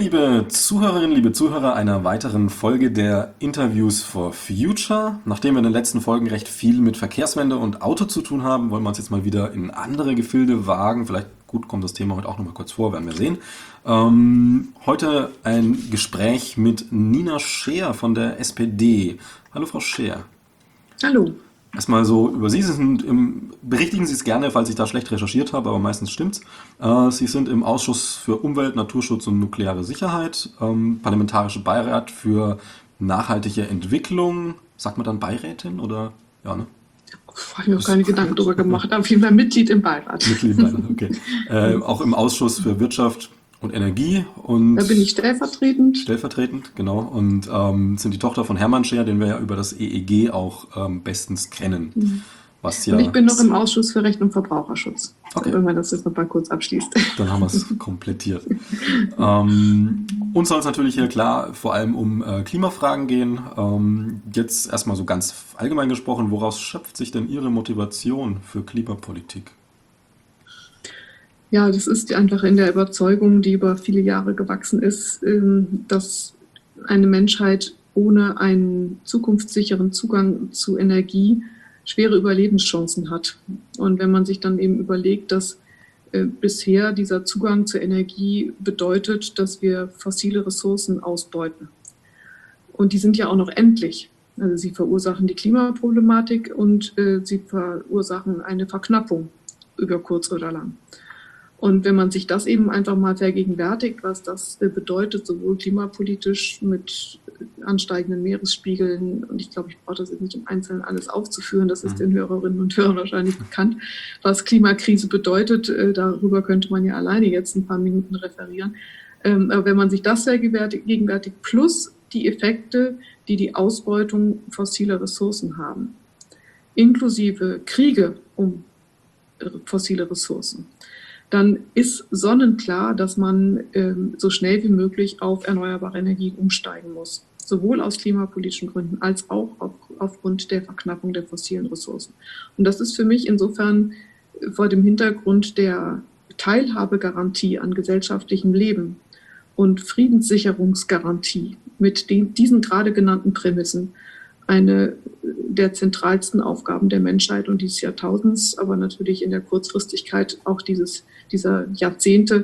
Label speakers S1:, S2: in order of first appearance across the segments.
S1: liebe Zuhörerinnen, liebe Zuhörer einer weiteren Folge der Interviews for Future. Nachdem wir in den letzten Folgen recht viel mit Verkehrswende und Auto zu tun haben, wollen wir uns jetzt mal wieder in andere Gefilde wagen. Vielleicht gut kommt das Thema heute auch noch mal kurz vor, werden wir sehen. Heute ein Gespräch mit Nina Scheer von der SPD. Hallo Frau Scheer.
S2: Hallo.
S1: Erstmal so über Sie. Berichtigen Sie es gerne, falls ich da schlecht recherchiert habe, aber meistens stimmt's. Sie sind im Ausschuss für Umwelt, Naturschutz und nukleare Sicherheit, parlamentarische Beirat für nachhaltige Entwicklung. Sagt man dann Beirätin oder? Ja, ne?
S2: Habe ich mir auch keine Gedanken darüber gemacht. Auf jeden Fall Mitglied im Beirat.
S1: Mitglied im Beirat, okay. Auch im Ausschuss für Wirtschaft und Energie. Und
S2: Da bin ich stellvertretend.
S1: stellvertretend, genau. Und sind die Tochter von Hermann Scheer, den wir ja über das EEG auch bestens kennen. Was ja
S2: Und ich bin noch im Ausschuss für Recht und Verbraucherschutz.
S1: Okay.
S2: Wenn man das jetzt noch mal kurz abschließt.
S1: Dann haben wir es komplettiert. Uns soll es natürlich hier klar vor allem um Klimafragen gehen. Jetzt erstmal so ganz allgemein gesprochen, woraus schöpft sich denn Ihre Motivation für Klimapolitik?
S2: Ja, das ist einfach in der Überzeugung, die über viele Jahre gewachsen ist, dass eine Menschheit ohne einen zukunftssicheren Zugang zu Energie schwere Überlebenschancen hat. Und wenn man sich dann eben überlegt, dass bisher dieser Zugang zur Energie bedeutet, dass wir fossile Ressourcen ausbeuten. Und die sind ja auch noch endlich. Also sie verursachen die Klimaproblematik und sie verursachen eine Verknappung über kurz oder lang. Und wenn man sich das eben einfach mal vergegenwärtigt, was das bedeutet, sowohl klimapolitisch mit ansteigenden Meeresspiegeln, und ich glaube, ich brauche das jetzt nicht im Einzelnen alles aufzuführen, das ist den Hörerinnen und Hörern wahrscheinlich bekannt, was Klimakrise bedeutet, darüber könnte man ja alleine jetzt ein paar Minuten referieren. Aber wenn man sich das vergegenwärtigt, plus die Effekte, die die Ausbeutung fossiler Ressourcen haben, inklusive Kriege um fossile Ressourcen, dann ist sonnenklar, dass man so schnell wie möglich auf erneuerbare Energien umsteigen muss. Sowohl aus klimapolitischen Gründen als auch aufgrund der Verknappung der fossilen Ressourcen. Und das ist für mich insofern vor dem Hintergrund der Teilhabegarantie an gesellschaftlichem Leben und Friedenssicherungsgarantie mit diesen gerade genannten Prämissen eine der zentralsten Aufgaben der Menschheit und dieses Jahrtausends, aber natürlich in der Kurzfristigkeit auch dieser Jahrzehnte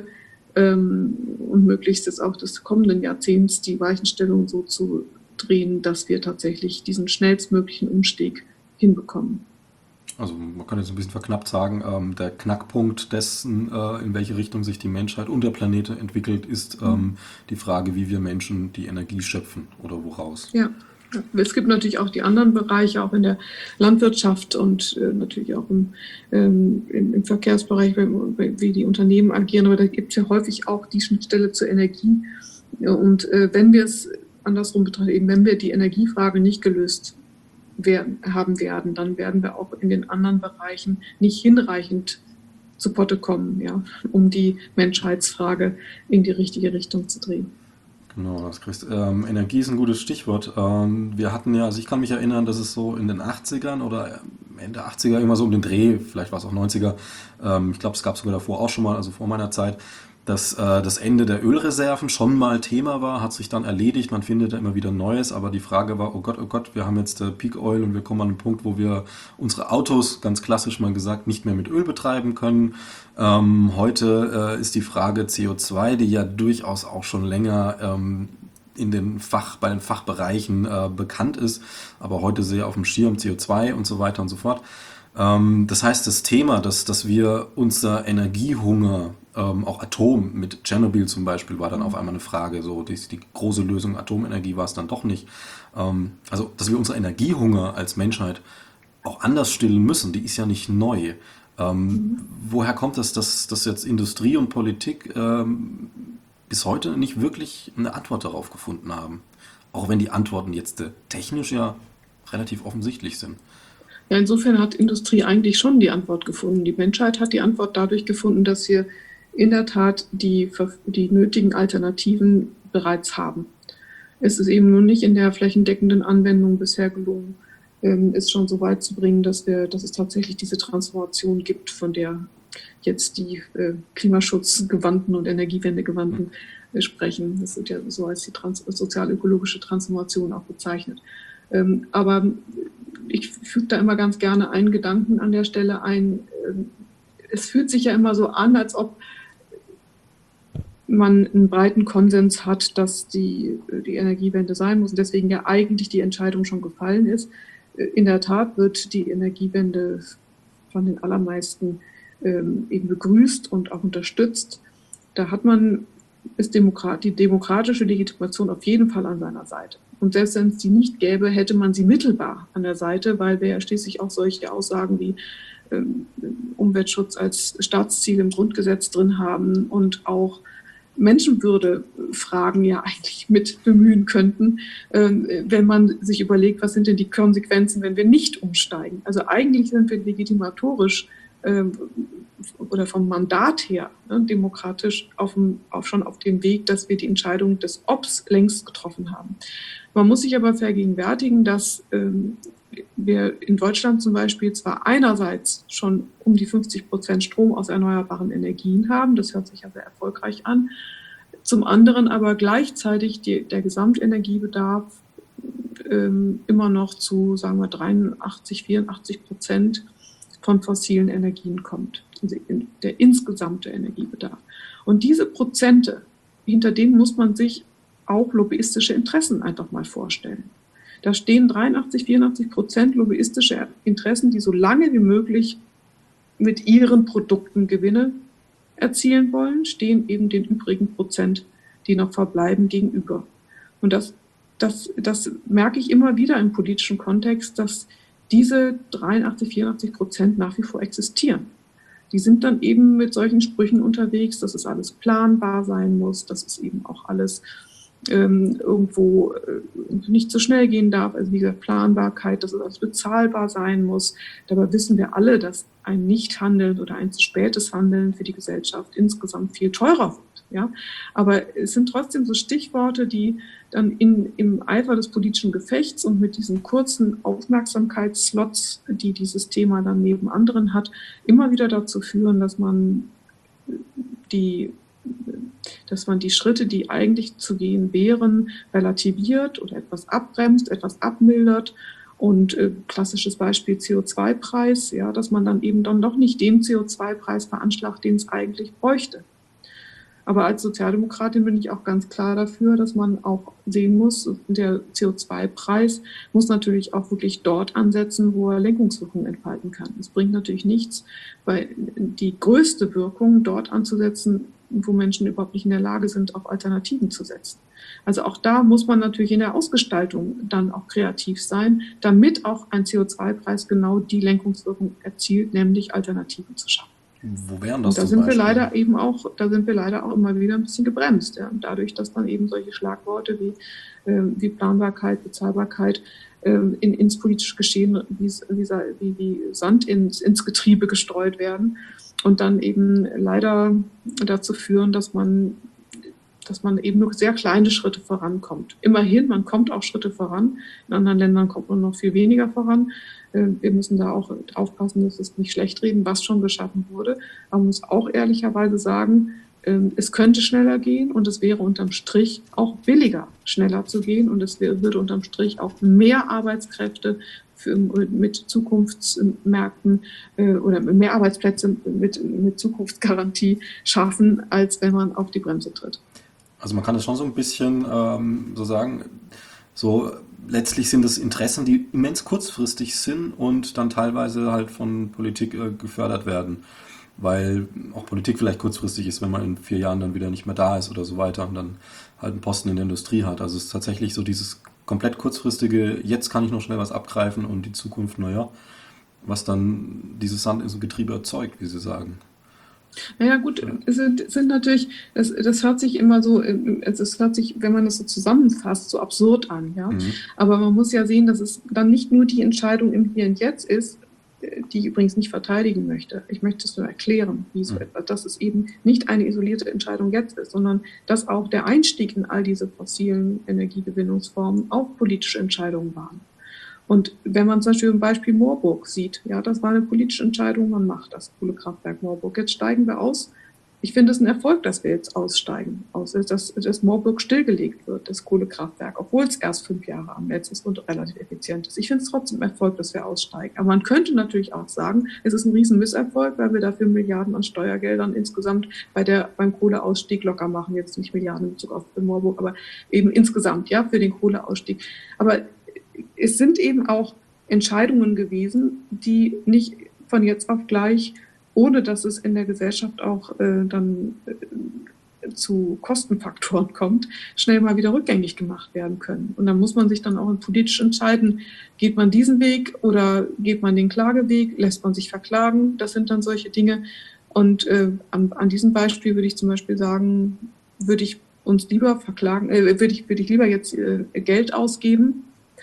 S2: und möglichst jetzt auch des kommenden Jahrzehnts die Weichenstellung so zu drehen, dass wir tatsächlich diesen schnellstmöglichen Umstieg hinbekommen.
S1: Also man kann jetzt ein bisschen verknappt sagen, der Knackpunkt dessen, in welche Richtung sich die Menschheit und der Planet entwickelt, ist die Frage, wie wir Menschen die Energie schöpfen oder woraus.
S2: Ja. Es gibt natürlich auch die anderen Bereiche, auch in der Landwirtschaft und natürlich auch im Verkehrsbereich, wie die Unternehmen agieren. Aber da gibt es ja häufig auch die Schnittstelle zur Energie. Und wenn wir es andersrum betrachten, eben wenn wir die Energiefrage nicht gelöst haben werden, dann werden wir auch in den anderen Bereichen nicht hinreichend zu Potte kommen, ja, um die Menschheitsfrage in die richtige Richtung zu drehen.
S1: Genau, das kriegst. Energie ist ein gutes Stichwort. Wir hatten ja, also ich kann mich erinnern, dass es so in den 80ern oder Ende 80er immer so um den Dreh, vielleicht war es auch 90er, ich glaube, es gab sogar davor auch schon mal, also vor meiner Zeit, dass das Ende der Ölreserven schon mal Thema war, hat sich dann erledigt, man findet da immer wieder Neues, aber die Frage war, oh Gott, wir haben jetzt Peak Oil und wir kommen an einen Punkt, wo wir unsere Autos, ganz klassisch mal gesagt, nicht mehr mit Öl betreiben können. Heute ist die Frage CO2, die ja durchaus auch schon länger bei den Fachbereichen bekannt ist, aber heute sehr auf dem Schirm CO2 und so weiter und so fort. Das heißt, das Thema, dass wir unser Energiehunger, auch Atom mit Tschernobyl zum Beispiel, war dann auf einmal eine Frage, so die große Lösung Atomenergie war es dann doch nicht. Also, dass wir unser Energiehunger als Menschheit auch anders stillen müssen, die ist ja nicht neu. Woher kommt es, dass jetzt Industrie und Politik bis heute nicht wirklich eine Antwort darauf gefunden haben? Auch wenn die Antworten jetzt technisch ja relativ offensichtlich sind.
S2: Ja, insofern hat Industrie eigentlich schon die Antwort gefunden. Die Menschheit hat die Antwort dadurch gefunden, dass wir in der Tat die nötigen Alternativen bereits haben. Es ist eben nur nicht in der flächendeckenden Anwendung bisher gelungen, es schon so weit zu bringen, dass es tatsächlich diese Transformation gibt, von der jetzt die klimaschutzgewandten und energiewendegewandten sprechen. Das wird ja so als die sozial-ökologische Transformation auch bezeichnet. Aber ich füge da immer ganz gerne einen Gedanken an der Stelle ein. Es fühlt sich ja immer so an, als ob man einen breiten Konsens hat, dass die Energiewende sein muss und deswegen ja eigentlich die Entscheidung schon gefallen ist. In der Tat wird die Energiewende von den allermeisten eben begrüßt und auch unterstützt. Da hat man die demokratische Legitimation auf jeden Fall an seiner Seite. Und selbst wenn es die nicht gäbe, hätte man sie mittelbar an der Seite, weil wir ja schließlich auch solche Aussagen wie Umweltschutz als Staatsziel im Grundgesetz drin haben und auch Menschenwürde-Fragen ja eigentlich mit bemühen könnten, wenn man sich überlegt, was sind denn die Konsequenzen, wenn wir nicht umsteigen. Also eigentlich sind wir legitimatorisch oder vom Mandat her demokratisch schon auf dem Weg, dass wir die Entscheidung des Obs längst getroffen haben. Man muss sich aber vergegenwärtigen, dass wir in Deutschland zum Beispiel zwar einerseits schon um die 50% Strom aus erneuerbaren Energien haben, das hört sich ja sehr erfolgreich an, zum anderen aber gleichzeitig der Gesamtenergiebedarf immer noch zu, sagen wir, 83-84% von fossilen Energien kommt, also der insgesamte Energiebedarf. Und diese Prozente, hinter denen muss man sich auch lobbyistische Interessen einfach mal vorstellen. Da stehen 83-84% lobbyistische Interessen, die so lange wie möglich mit ihren Produkten Gewinne erzielen wollen, stehen eben den übrigen Prozent, die noch verbleiben, gegenüber. Und das merke ich immer wieder im politischen Kontext, dass diese 83-84% nach wie vor existieren. Die sind dann eben mit solchen Sprüchen unterwegs, dass es alles planbar sein muss, dass es eben auch alles irgendwo nicht so schnell gehen darf, also wie gesagt, Planbarkeit, dass es alles bezahlbar sein muss. Dabei wissen wir alle, dass ein Nichthandeln oder ein zu spätes Handeln für die Gesellschaft insgesamt viel teurer wird. Ja? Aber es sind trotzdem so Stichworte, die dann im Eifer des politischen Gefechts und mit diesen kurzen Aufmerksamkeitsslots, die dieses Thema dann neben anderen hat, immer wieder dazu führen, dass man die Schritte, die eigentlich zu gehen wären, relativiert oder etwas abbremst, etwas abmildert. Und klassisches Beispiel CO2-Preis, ja, dass man dann eben dann doch nicht den CO2-Preis veranschlagt, den es eigentlich bräuchte. Aber als Sozialdemokratin bin ich auch ganz klar dafür, dass man auch sehen muss, der CO2-Preis muss natürlich auch wirklich dort ansetzen, wo er Lenkungswirkung entfalten kann. Es bringt natürlich nichts, weil die größte Wirkung dort anzusetzen, wo Menschen überhaupt nicht in der Lage sind, auf Alternativen zu setzen. Also auch da muss man natürlich in der Ausgestaltung dann auch kreativ sein, damit auch ein CO2-Preis genau die Lenkungswirkung erzielt, nämlich Alternativen zu schaffen.
S1: Wo wären das?
S2: Und da sind wir leider auch immer wieder ein bisschen gebremst, ja, dadurch, dass dann eben solche Schlagworte wie Planbarkeit, Bezahlbarkeit ins politische Geschehen wie Sand ins Getriebe gestreut werden und dann eben leider dazu führen, dass man eben nur sehr kleine Schritte vorankommt. Immerhin, man kommt auch Schritte voran. In anderen Ländern kommt man noch viel weniger voran. Wir müssen da auch aufpassen, dass es nicht schlecht reden, was schon geschaffen wurde. Aber man muss auch ehrlicherweise sagen, es könnte schneller gehen und es wäre unterm Strich auch billiger, schneller zu gehen. Und es würde unterm Strich auch mehr Arbeitskräfte mit Zukunftsmärkten oder mehr Arbeitsplätze mit Zukunftsgarantie schaffen, als wenn man auf die Bremse tritt.
S1: Also man kann das schon so ein bisschen so sagen, so letztlich sind es Interessen, die immens kurzfristig sind und dann teilweise halt von Politik gefördert werden, weil auch Politik vielleicht kurzfristig ist, wenn man in 4 Jahren dann wieder nicht mehr da ist oder so weiter und dann halt einen Posten in der Industrie hat. Also es ist tatsächlich so dieses komplett kurzfristige, jetzt kann ich noch schnell was abgreifen und die Zukunft, naja, was dann dieses Sand ins Getriebe erzeugt, wie Sie sagen.
S2: Naja gut, es sind natürlich, das hört sich immer so, es hört sich, wenn man das so zusammenfasst, so absurd an, ja. Aber man muss ja sehen, dass es dann nicht nur die Entscheidung im Hier und Jetzt ist, die ich übrigens nicht verteidigen möchte. Ich möchte es nur erklären, wie so etwas, dass es eben nicht eine isolierte Entscheidung jetzt ist, sondern dass auch der Einstieg in all diese fossilen Energiegewinnungsformen auch politische Entscheidungen waren. Und wenn man zum Beispiel im Beispiel Moorburg sieht, ja, das war eine politische Entscheidung, man macht das Kohlekraftwerk Moorburg. Jetzt steigen wir aus Ich finde es ein Erfolg, dass wir jetzt aussteigen, dass Moorburg stillgelegt wird, das Kohlekraftwerk, obwohl es erst 5 Jahre am Netz ist und relativ effizient ist. Ich finde es trotzdem ein Erfolg, dass wir aussteigen. Aber man könnte natürlich auch sagen, es ist ein riesen Misserfolg, weil wir dafür Milliarden an Steuergeldern insgesamt beim Kohleausstieg locker machen. Jetzt nicht Milliarden in Bezug auf Moorburg, aber eben insgesamt, ja, für den Kohleausstieg. Aber es sind eben auch Entscheidungen gewesen, die nicht von jetzt auf gleich, ohne dass es in der Gesellschaft auch dann zu Kostenfaktoren kommt, schnell mal wieder rückgängig gemacht werden können. Und dann muss man sich dann auch politisch entscheiden, geht man diesen Weg oder geht man den Klageweg, lässt man sich verklagen, das sind dann solche Dinge. Und an diesem Beispiel würde ich zum Beispiel sagen, würde ich uns lieber verklagen, würde ich lieber jetzt Geld ausgeben,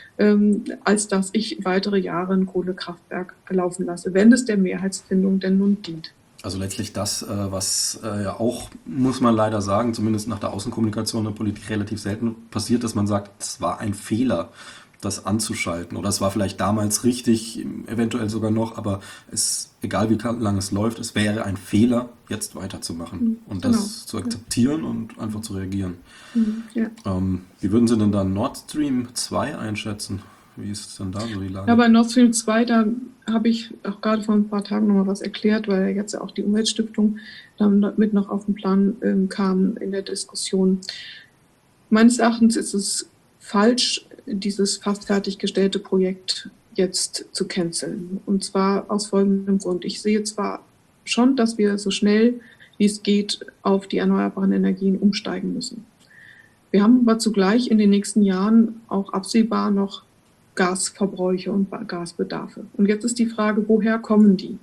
S2: als dass ich weitere Jahre ein Kohlekraftwerk laufen lasse, wenn es der Mehrheitsfindung denn nun dient.
S1: Also letztlich das, was ja auch, muss man leider sagen, zumindest nach der Außenkommunikation der Politik relativ selten passiert, dass man sagt, es war ein Fehler, das anzuschalten. Oder es war vielleicht damals richtig, eventuell sogar noch, aber egal wie lange es läuft, es wäre ein Fehler, jetzt weiterzumachen und
S2: Genau.
S1: das zu akzeptieren und einfach zu reagieren.
S2: Ja.
S1: Wie würden Sie denn dann Nord Stream 2 einschätzen? Wie ist denn da so die Lage?
S2: Ja, bei Nord Stream 2, da habe ich auch gerade vor ein paar Tagen noch mal was erklärt, weil jetzt ja auch die Umweltstiftung dann mit noch auf den Plan kam in der Diskussion. Meines Erachtens ist es falsch, dieses fast fertiggestellte Projekt jetzt zu canceln. Und zwar aus folgendem Grund. Ich sehe zwar schon, dass wir so schnell wie es geht auf die erneuerbaren Energien umsteigen müssen. Wir haben aber zugleich in den nächsten Jahren auch absehbar noch Gasverbräuche und Gasbedarfe. Und jetzt ist die Frage, woher kommen die?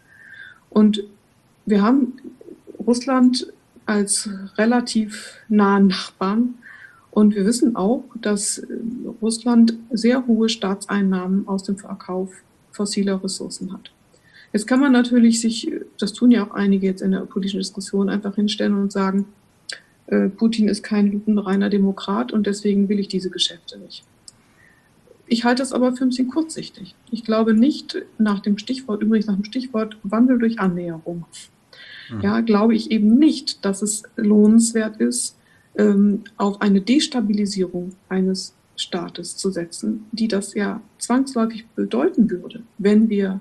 S2: Und wir haben Russland als relativ nahen Nachbarn. Und wir wissen auch, dass Russland sehr hohe Staatseinnahmen aus dem Verkauf fossiler Ressourcen hat. Jetzt kann man natürlich das tun ja auch einige jetzt in der politischen Diskussion, einfach hinstellen und sagen, Putin ist kein lupenreiner Demokrat und deswegen will ich diese Geschäfte nicht. Ich halte das aber für ein bisschen kurzsichtig. Ich glaube nicht nach dem Stichwort Wandel durch Annäherung. Ja, glaube ich eben nicht, dass es lohnenswert ist, auf eine Destabilisierung eines Staates zu setzen, die das ja zwangsläufig bedeuten würde, wenn wir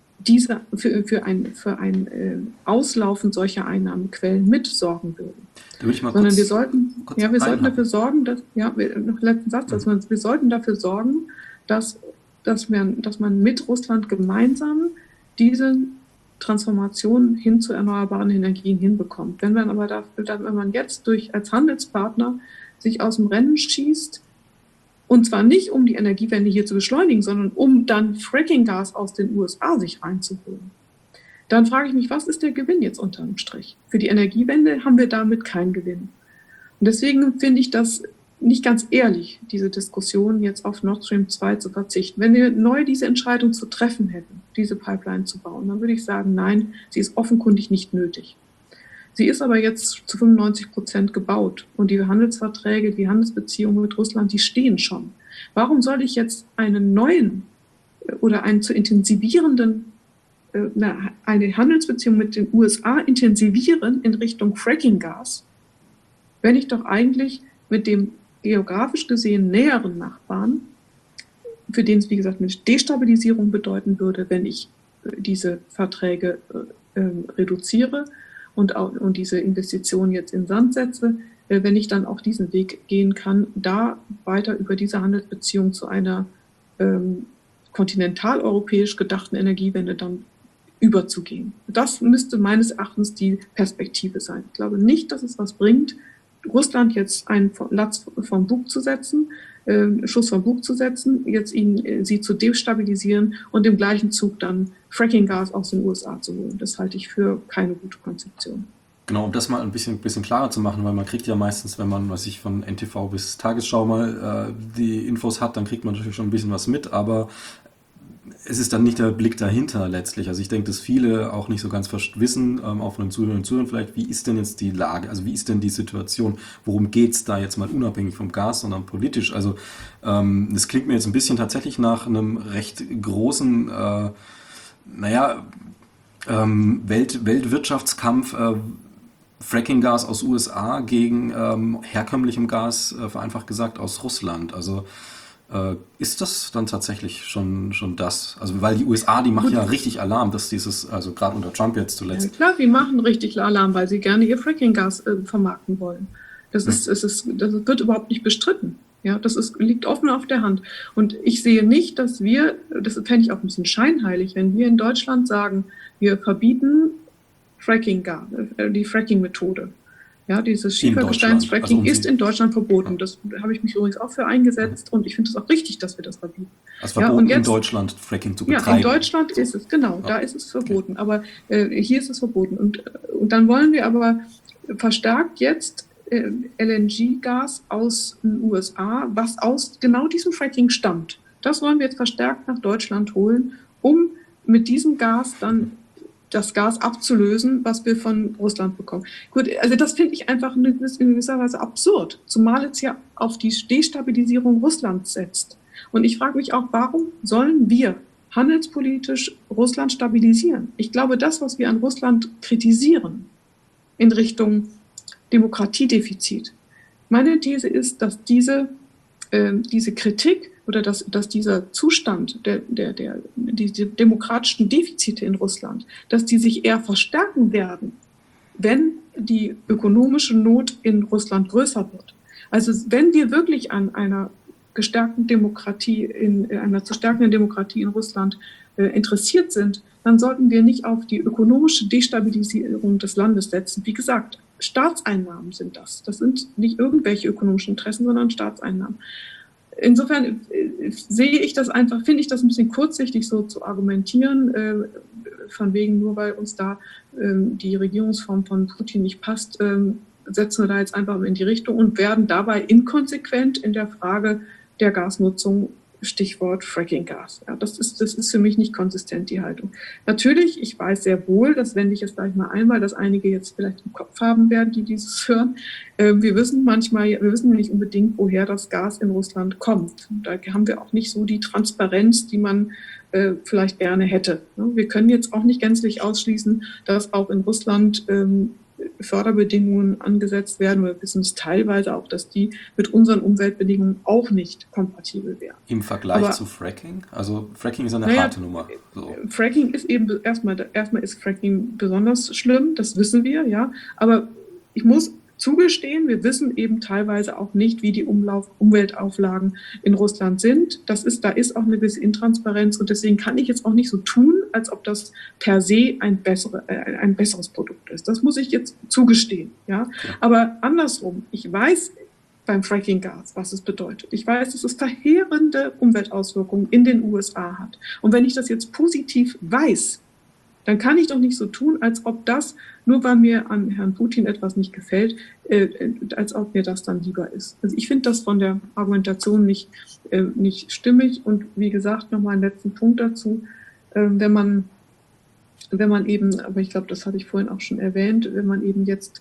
S2: für ein Auslaufen solcher Einnahmequellen mitsorgen würden. Sondern wir sollten dafür sorgen, wir sollten dafür sorgen, dass man mit Russland gemeinsam diese Transformation hin zu erneuerbaren Energien hinbekommt. Wenn man jetzt als Handelspartner sich aus dem Rennen schießt, und zwar nicht, um die Energiewende hier zu beschleunigen, sondern um dann Fracking-Gas aus den USA sich reinzuholen, dann frage ich mich, was ist der Gewinn jetzt unterm Strich? Für die Energiewende haben wir damit keinen Gewinn. Und deswegen finde ich das nicht ganz ehrlich, diese Diskussion jetzt auf Nord Stream 2 zu verzichten. Wenn wir neu diese Entscheidung zu treffen hätten, diese Pipeline zu bauen, dann würde ich sagen, nein, sie ist offenkundig nicht nötig. Sie ist aber jetzt zu 95% gebaut und die Handelsverträge, die Handelsbeziehungen mit Russland, die stehen schon. Warum soll ich jetzt einen neuen oder einen zu intensivierenden, eine Handelsbeziehung mit den USA intensivieren in Richtung Fracking-Gas, wenn ich doch eigentlich mit dem geografisch gesehen näheren Nachbarn, für den es wie gesagt eine Destabilisierung bedeuten würde, wenn ich diese Verträge reduziere, und diese Investition jetzt in Sand setze, wenn ich dann auch diesen Weg gehen kann, da weiter über diese Handelsbeziehung zu einer kontinentaleuropäisch gedachten Energiewende dann überzugehen. Das müsste meines Erachtens die Perspektive sein. Ich glaube nicht, dass es was bringt, Russland jetzt einen Schuss vom Bug zu setzen, jetzt sie zu destabilisieren und im gleichen Zug dann Fracking-Gas aus den USA zu holen. Das halte ich für keine gute Konzeption.
S1: Genau, um das mal ein bisschen klarer zu machen, weil man kriegt ja meistens, wenn man, von NTV bis Tagesschau mal die Infos hat, dann kriegt man natürlich schon ein bisschen was mit, aber es ist dann nicht der Blick dahinter letztlich. Also ich denke, dass viele auch nicht so ganz wissen, auch von den Zuhörern und Zuhörern vielleicht, wie ist denn jetzt die Lage, also wie ist denn die Situation, worum geht es da jetzt mal unabhängig vom Gas, sondern politisch. Also das klingt mir jetzt ein bisschen tatsächlich nach einem recht großen, Weltwirtschaftskampf, Fracking-Gas aus USA gegen herkömmlichem Gas, vereinfacht gesagt, aus Russland. Also ist das dann tatsächlich schon das? Also weil die USA, die machen ja richtig Alarm, dass dieses, also gerade unter Trump jetzt
S2: Ja,
S1: zuletzt.
S2: klar, die machen richtig Alarm, weil sie gerne ihr Fracking-Gas vermarkten wollen. Das wird überhaupt nicht bestritten. Ja, liegt offen auf der Hand. Und ich sehe nicht, dass das fände ich auch ein bisschen scheinheilig, wenn wir in Deutschland sagen, wir verbieten Fracking-Gas, die Fracking-Methode. Ja, dieses Schiefergesteinsfracking ist in Deutschland verboten. Das habe ich mich übrigens auch für eingesetzt und ich finde es auch richtig, dass wir das verbieten.
S1: Also verboten in Deutschland Fracking zu betreiben.
S2: Ja, in Deutschland ist es, genau, da ist es verboten. Aber hier ist es verboten. Und dann wollen wir aber verstärkt jetzt LNG-Gas aus den USA, was aus genau diesem Fracking stammt. Das wollen wir jetzt verstärkt nach Deutschland holen, um mit diesem Gas dann das Gas abzulösen, was wir von Russland bekommen. Gut, also das finde ich einfach in gewisser Weise absurd, zumal es ja auf die Destabilisierung Russlands setzt. Und ich frage mich auch, warum sollen wir handelspolitisch Russland stabilisieren? Ich glaube, das, was wir an Russland kritisieren in Richtung Demokratiedefizit. Meine These ist, dass diese Kritik oder dass dieser Zustand diese demokratischen Defizite in Russland, dass die sich eher verstärken werden, wenn die ökonomische Not in Russland größer wird. Also wenn wir wirklich an einer gestärkten Demokratie, einer zu stärkenden Demokratie in Russland interessiert sind, dann sollten wir nicht auf die ökonomische Destabilisierung des Landes setzen. Wie gesagt, Staatseinnahmen sind das. Das sind nicht irgendwelche ökonomischen Interessen, sondern Staatseinnahmen. Insofern finde ich das ein bisschen kurzsichtig, so zu argumentieren, von wegen, nur weil uns da die Regierungsform von Putin nicht passt, setzen wir da jetzt einfach in die Richtung und werden dabei inkonsequent in der Frage der Gasnutzung, Stichwort Fracking-Gas. Ja, das ist für mich nicht konsistent, die Haltung. Natürlich, ich weiß sehr wohl, das wende ich jetzt gleich mal ein, weil das einige jetzt vielleicht im Kopf haben werden, die dieses hören. Wir wissen nicht unbedingt, woher das Gas in Russland kommt. Da haben wir auch nicht so die Transparenz, die man vielleicht gerne hätte. Wir können jetzt auch nicht gänzlich ausschließen, dass auch in Russland Förderbedingungen angesetzt werden. Wir wissen es teilweise auch, dass die mit unseren Umweltbedingungen auch nicht kompatibel wären.
S1: Im Vergleich zu Fracking? Also Fracking ist eine harte Nummer. So.
S2: Fracking ist eben erstmal ist Fracking besonders schlimm, das wissen wir, ja. Aber ich muss zugestehen, wir wissen eben teilweise auch nicht, wie die Umweltauflagen in Russland sind. Da ist auch eine gewisse Intransparenz und deswegen kann ich jetzt auch nicht so tun, als ob das per se ein besseres Produkt ist. Das muss ich jetzt zugestehen, ja. Aber andersrum, ich weiß beim Fracking-Gas, was es bedeutet. Ich weiß, dass es verheerende Umweltauswirkungen in den USA hat. Und wenn ich das jetzt positiv weiß, dann kann ich doch nicht so tun, als ob das, nur weil mir an Herrn Putin etwas nicht gefällt, als ob mir das dann lieber ist. Also ich finde das von der Argumentation nicht stimmig. Und wie gesagt, nochmal einen letzten Punkt dazu. Wenn man eben, aber ich glaube, das hatte ich vorhin auch schon erwähnt, wenn man eben jetzt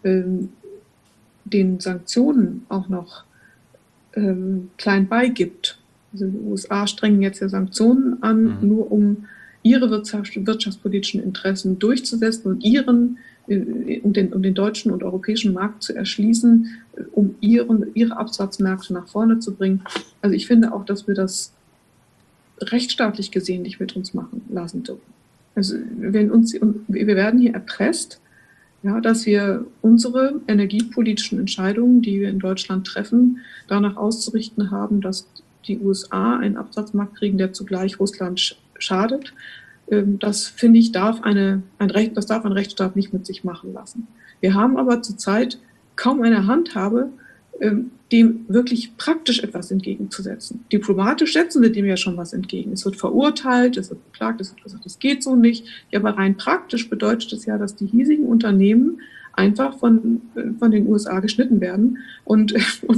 S2: den Sanktionen auch noch klein beigibt. Also die USA strengen jetzt ja Sanktionen an, nur um ihre wirtschaftspolitischen Interessen durchzusetzen und den deutschen und europäischen Markt zu erschließen, um ihre Absatzmärkte nach vorne zu bringen. Also ich finde auch, dass wir das rechtsstaatlich gesehen nicht mit uns machen lassen dürfen. Also wir werden hier erpresst, ja, dass wir unsere energiepolitischen Entscheidungen, die wir in Deutschland treffen, danach auszurichten haben, dass die USA einen Absatzmarkt kriegen, der zugleich Russland schadet. Das finde ich, darf ein Rechtsstaat nicht mit sich machen lassen. Wir haben aber zurzeit kaum eine Handhabe, dem wirklich praktisch etwas entgegenzusetzen. Diplomatisch setzen wir dem ja schon was entgegen. Es wird verurteilt, es wird beklagt, es wird gesagt, das geht so nicht. Ja, aber rein praktisch bedeutet es ja, dass die hiesigen Unternehmen einfach von den USA geschnitten werden und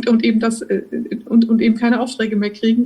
S2: eben keine Aufträge mehr kriegen,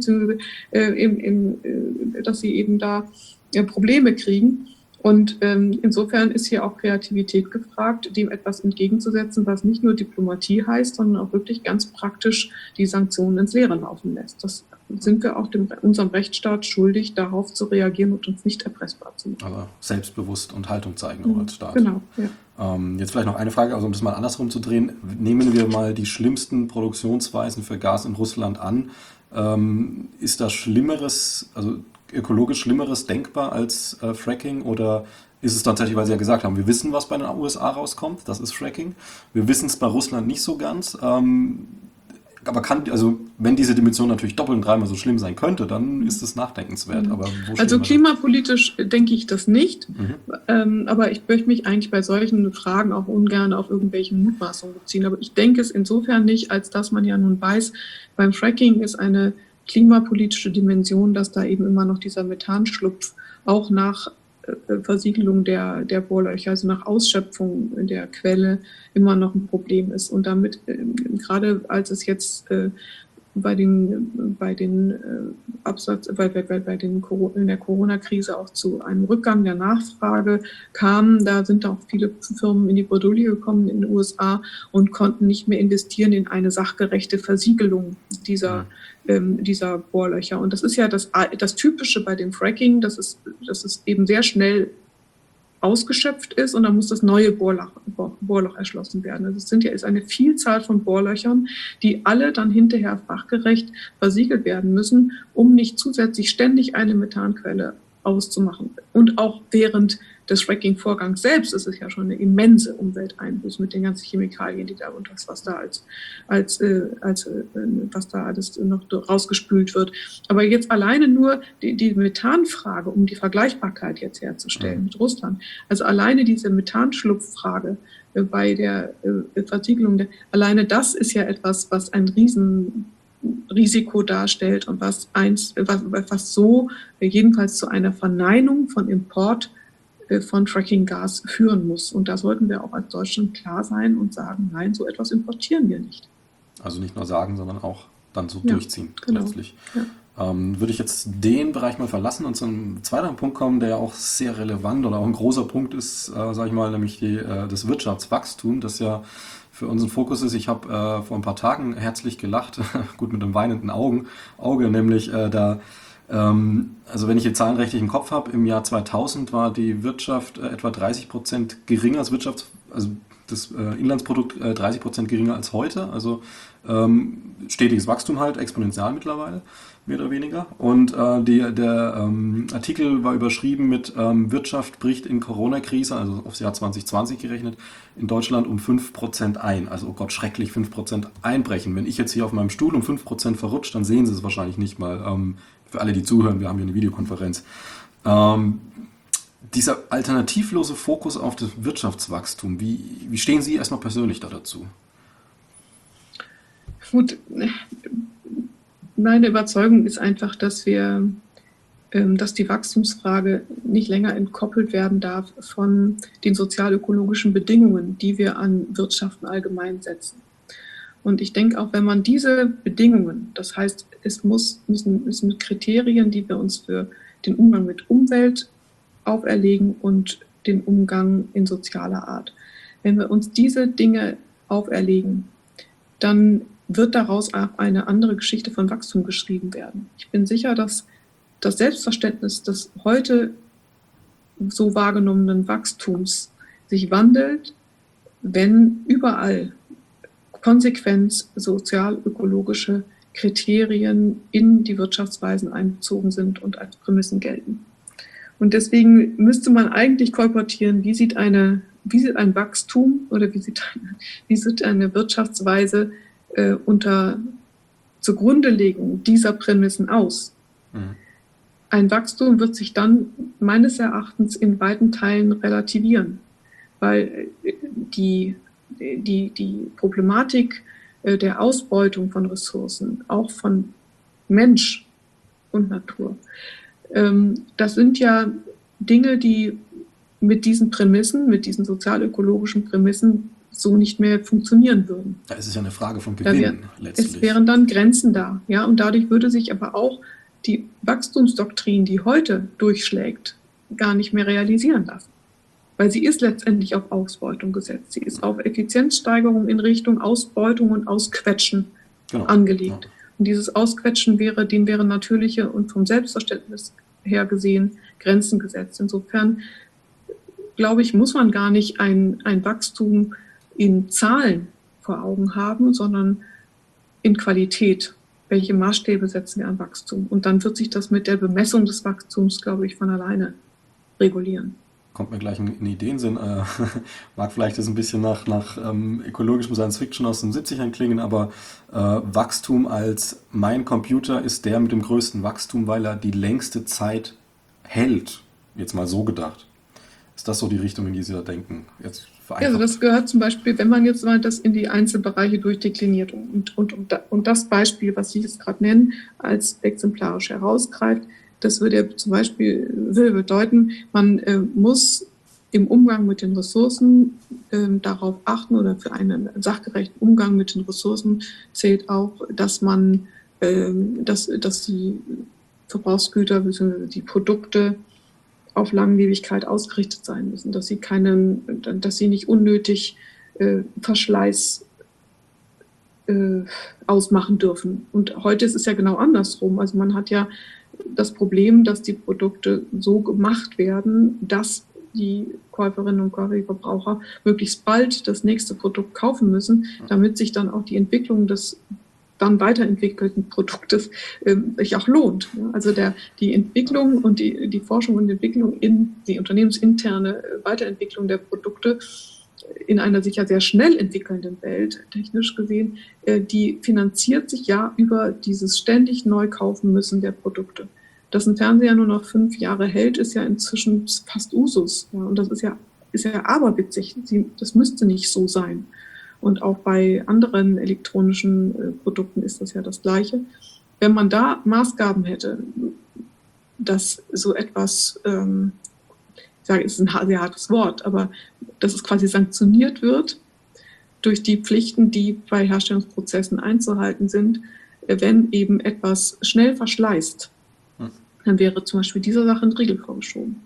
S2: dass sie eben da Probleme kriegen. Und insofern ist hier auch Kreativität gefragt, dem etwas entgegenzusetzen, was nicht nur Diplomatie heißt, sondern auch wirklich ganz praktisch die Sanktionen ins Leere laufen lässt. Das sind wir auch unserem Rechtsstaat schuldig, darauf zu reagieren und uns nicht erpressbar zu machen.
S1: Also selbstbewusst und Haltung zeigen auch als Staat.
S2: Genau, ja.
S1: Jetzt vielleicht noch eine Frage, also um das mal andersrum zu drehen. Nehmen wir mal die schlimmsten Produktionsweisen für Gas in Russland an. Ist da Schlimmeres, also ökologisch Schlimmeres denkbar als Fracking, oder ist es tatsächlich, weil Sie ja gesagt haben, wir wissen, was bei den USA rauskommt, das ist Fracking. Wir wissen es bei Russland nicht so ganz. Aber wenn diese Dimension natürlich doppelt und dreimal so schlimm sein könnte, dann ist es nachdenkenswert. Aber
S2: also klimapolitisch denke ich das nicht. Aber ich möchte mich eigentlich bei solchen Fragen auch ungern auf irgendwelche Mutmaßungen beziehen. Aber ich denke es insofern nicht, als dass man ja nun weiß, beim Fracking ist eine klimapolitische Dimension, dass da eben immer noch dieser Methanschlupf auch nach Versiegelung der Bohrlöcher, also nach Ausschöpfung der Quelle, immer noch ein Problem ist. Und damit, gerade als es jetzt in der Corona-Krise auch zu einem Rückgang der Nachfrage kam, da sind auch viele Firmen in die Bredouille gekommen in den USA und konnten nicht mehr investieren in eine sachgerechte Versiegelung dieser Bohrlöcher. Und das ist ja das Typische bei dem Fracking, dass es eben sehr schnell ausgeschöpft ist und dann muss das neue Bohrloch erschlossen werden. Also es ist eine Vielzahl von Bohrlöchern, die alle dann hinterher fachgerecht versiegelt werden müssen, um nicht zusätzlich ständig eine Methanquelle auszumachen. Und auch während des Fracking-Vorgangs selbst ist es ja schon eine immense Umwelteinbuße mit den ganzen Chemikalien, die da und was da was da alles noch rausgespült wird. Aber jetzt alleine nur die Methanfrage, um die Vergleichbarkeit jetzt herzustellen mit Russland, also alleine diese Methanschlupffrage bei der Versiegelung, alleine das ist ja etwas, was ein Risiko darstellt und was so jedenfalls zu einer Verneinung von Import von Fracking-Gas führen muss. Und da sollten wir auch als Deutschland klar sein und sagen, nein, so etwas importieren wir nicht.
S1: Also nicht nur sagen, sondern auch dann so durchziehen,
S2: genau.
S1: Letztlich. Ja. Würde ich jetzt den Bereich mal verlassen und zu einem zweiten Punkt kommen, der ja auch sehr relevant oder auch ein großer Punkt ist, sage ich mal, nämlich das Wirtschaftswachstum, das ja für unseren Fokus ist. Ich habe vor ein paar Tagen herzlich gelacht, gut mit einem weinenden Auge, nämlich also wenn ich die Zahlen richtig im Kopf habe, im Jahr 2000 war die Wirtschaft etwa 30% geringer als also das Inlandsprodukt 30% geringer als heute. Also stetiges Wachstum halt, exponentiell mittlerweile, mehr oder weniger. Und der Artikel war überschrieben mit Wirtschaft bricht in Corona-Krise, also aufs Jahr 2020 gerechnet, in Deutschland um 5% ein. Also, oh Gott, schrecklich, 5% einbrechen. Wenn ich jetzt hier auf meinem Stuhl um 5% verrutscht, dann sehen Sie es wahrscheinlich nicht mal. Für alle, die zuhören, wir haben hier eine Videokonferenz. Dieser alternativlose Fokus auf das Wirtschaftswachstum, wie stehen Sie erstmal persönlich da dazu?
S2: Gut, meine Überzeugung ist einfach, dass die Wachstumsfrage nicht länger entkoppelt werden darf von den sozial-ökologischen Bedingungen, die wir an Wirtschaften allgemein setzen. Und ich denke auch, wenn man diese Bedingungen, das heißt, es müssen Kriterien, die wir uns für den Umgang mit Umwelt auferlegen und den Umgang in sozialer Art. Wenn wir uns diese Dinge auferlegen, dann wird daraus auch eine andere Geschichte von Wachstum geschrieben werden. Ich bin sicher, dass das Selbstverständnis des heute so wahrgenommenen Wachstums sich wandelt, wenn überall konsequent sozial-ökologische Kriterien in die Wirtschaftsweisen einbezogen sind und als Prämissen gelten. Und deswegen müsste man eigentlich kolportieren, wie sieht ein Wachstum oder wie sieht eine Wirtschaftsweise unter Zugrundelegung dieser Prämissen aus? Mhm. Ein Wachstum wird sich dann meines Erachtens in weiten Teilen relativieren, weil die Problematik der Ausbeutung von Ressourcen, auch von Mensch und Natur, das sind ja Dinge, die mit diesen Prämissen, mit diesen sozial-ökologischen Prämissen so nicht mehr funktionieren würden.
S1: Da ist es ja eine Frage von Gewinn letztlich.
S2: Es wären dann Grenzen da, ja, und dadurch würde sich aber auch die Wachstumsdoktrin, die heute durchschlägt, gar nicht mehr realisieren lassen. Weil sie ist letztendlich auf Ausbeutung gesetzt. Sie ist auf Effizienzsteigerung in Richtung Ausbeutung und Ausquetschen angelegt. Ja. Und dieses Ausquetschen dem wäre natürliche und vom Selbstverständnis her gesehen Grenzen gesetzt. Insofern, glaube ich, muss man gar nicht ein Wachstum in Zahlen vor Augen haben, sondern in Qualität. Welche Maßstäbe setzen wir an Wachstum? Und dann wird sich das mit der Bemessung des Wachstums, glaube ich, von alleine regulieren.
S1: Kommt mir gleich eine Idee in den Sinn. Mag vielleicht das ein bisschen nach ökologischem Science Fiction aus den 70ern klingen, aber Wachstum als mein Computer ist der mit dem größten Wachstum, weil er die längste Zeit hält. Jetzt mal so gedacht. Ist das so die Richtung, in die Sie da denken? Jetzt
S2: Ja, also das gehört zum Beispiel, wenn man jetzt mal das in die Einzelbereiche durchdekliniert und das Beispiel, was Sie jetzt gerade nennen, als exemplarisch herausgreift, das würde ja zum Beispiel bedeuten, man muss im Umgang mit den Ressourcen darauf achten, oder für einen sachgerechten Umgang mit den Ressourcen zählt auch, dass die Verbrauchsgüter bzw. die Produkte auf Langlebigkeit ausgerichtet sein müssen, dass sie nicht unnötig Verschleiß ausmachen dürfen. Und heute ist es ja genau andersrum. Also man hat ja das Problem, dass die Produkte so gemacht werden, dass die Käuferinnen und Käufer, die Verbraucher möglichst bald das nächste Produkt kaufen müssen, damit sich dann auch die Entwicklung des dann weiterentwickelten Produktes sich auch lohnt. Also die Entwicklung und die Forschung und Entwicklung in die unternehmensinterne Weiterentwicklung der Produkte in einer sich ja sehr schnell entwickelnden Welt, technisch gesehen, die finanziert sich ja über dieses ständig neu kaufen müssen der Produkte. Dass ein Fernseher nur noch 5 Jahre hält, ist ja inzwischen fast Usus. Ja, und das ist ja aberwitzig. Das müsste nicht so sein. Und auch bei anderen elektronischen Produkten ist das ja das Gleiche. Wenn man da Maßgaben hätte, dass so etwas, ich sage, es ist ein sehr hartes Wort, aber dass es quasi sanktioniert wird durch die Pflichten, die bei Herstellungsprozessen einzuhalten sind, wenn eben etwas schnell verschleißt, dann wäre zum Beispiel dieser Sache ein Riegel vorgeschoben.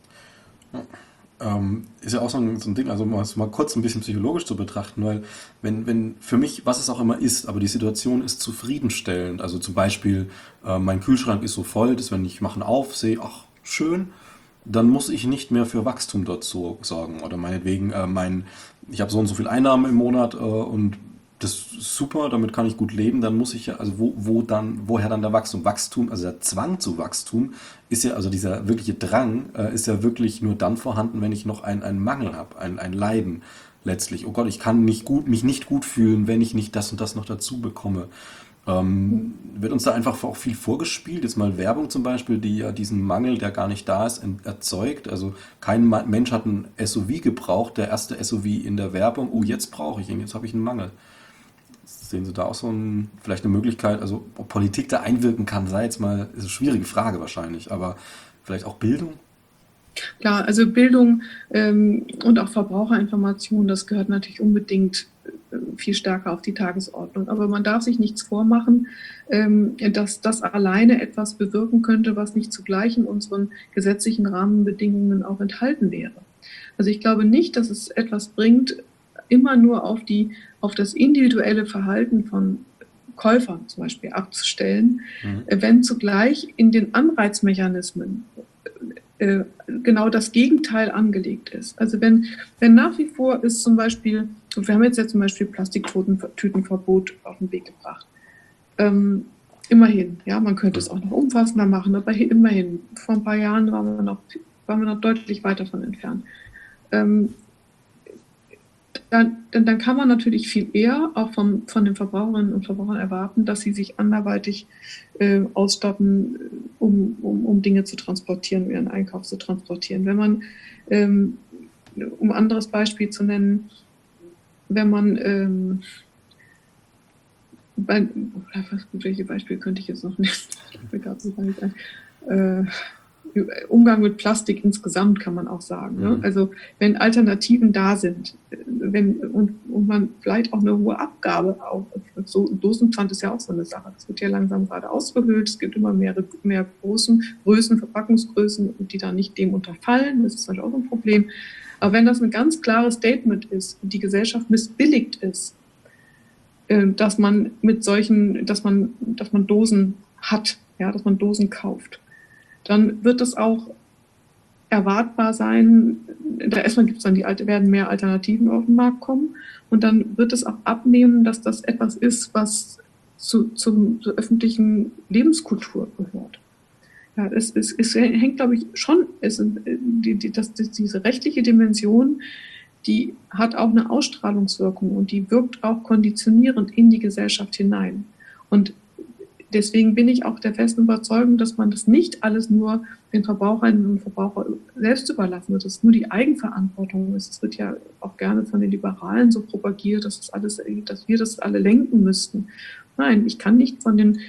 S1: Ist ja auch so ein Ding, also mal kurz ein bisschen psychologisch zu betrachten, weil wenn für mich, was es auch immer ist, aber die Situation ist zufriedenstellend, also zum Beispiel mein Kühlschrank ist so voll, dass wenn ich mache ihn auf, sehe, ach, schön, dann muss ich nicht mehr für Wachstum dort sorgen. Oder meinetwegen, ich habe so und so viel Einnahmen im Monat und das ist super, damit kann ich gut leben, dann muss ich ja, also woher dann der Wachstum? Wachstum, also der Zwang zu Wachstum ist ja, also dieser wirkliche Drang ist ja wirklich nur dann vorhanden, wenn ich noch einen Mangel habe, ein Leiden letztlich. Oh Gott, ich kann mich nicht gut fühlen, wenn ich nicht das und das noch dazu bekomme. Wird uns da einfach auch viel vorgespielt, jetzt mal Werbung zum Beispiel, die ja diesen Mangel, der gar nicht da ist, erzeugt. Also kein Mensch hat ein SUV gebraucht, der erste SUV in der Werbung, oh jetzt brauche ich ihn, jetzt habe ich einen Mangel. Sehen Sie da auch vielleicht eine Möglichkeit, also ob Politik da einwirken kann, ist eine schwierige Frage wahrscheinlich, aber vielleicht auch Bildung?
S2: Klar, also Bildung und auch Verbraucherinformation, das gehört natürlich unbedingt viel stärker auf die Tagesordnung. Aber man darf sich nichts vormachen, dass das alleine etwas bewirken könnte, was nicht zugleich in unseren gesetzlichen Rahmenbedingungen auch enthalten wäre. Also ich glaube nicht, dass es etwas bringt, immer nur auf das individuelle Verhalten von Käufern zum Beispiel abzustellen, wenn zugleich in den Anreizmechanismen genau das Gegenteil angelegt ist. Also wenn nach wie vor ist zum Beispiel, wir haben jetzt ja zum Beispiel Plastiktütenverbot auf den Weg gebracht. Immerhin, ja, man könnte es auch noch umfassender machen, aber immerhin, vor ein paar Jahren waren wir noch deutlich weit davon entfernt. Dann kann man natürlich viel eher auch von den Verbraucherinnen und Verbrauchern erwarten, dass sie sich anderweitig ausstatten, um Dinge zu transportieren, ihren Einkauf zu transportieren. Wenn man, um ein anderes Beispiel zu nennen, wenn man, welche Beispiele könnte ich jetzt noch nennen? Mir gab es gar nicht ein. Umgang mit Plastik insgesamt kann man auch sagen. Ne? Also wenn Alternativen da sind, und man vielleicht auch eine hohe Abgabe auf so Dosenpfand ist ja auch so eine Sache. Das wird ja langsam gerade ausgehöhlt. Es gibt immer mehr Größen, Verpackungsgrößen, die da nicht dem unterfallen. Das ist natürlich auch ein Problem. Aber wenn das ein ganz klares Statement ist und die Gesellschaft missbilligt ist, dass man mit solchen, dass man Dosen hat, ja, dass man Dosen kauft. Dann wird es auch erwartbar sein, da erstmal werden mehr Alternativen auf den Markt kommen und dann wird es auch abnehmen, dass das etwas ist, was zur öffentlichen Lebenskultur gehört. Ja, es hängt, glaube ich, schon, diese rechtliche Dimension, die hat auch eine Ausstrahlungswirkung und die wirkt auch konditionierend in die Gesellschaft hinein. Und deswegen bin ich auch der festen Überzeugung, dass man das nicht alles nur den Verbraucherinnen und Verbrauchern selbst überlassen wird, dass es nur die Eigenverantwortung ist. Es wird ja auch gerne von den Liberalen so propagiert, dass wir das alle lenken müssten. Nein, ich kann nicht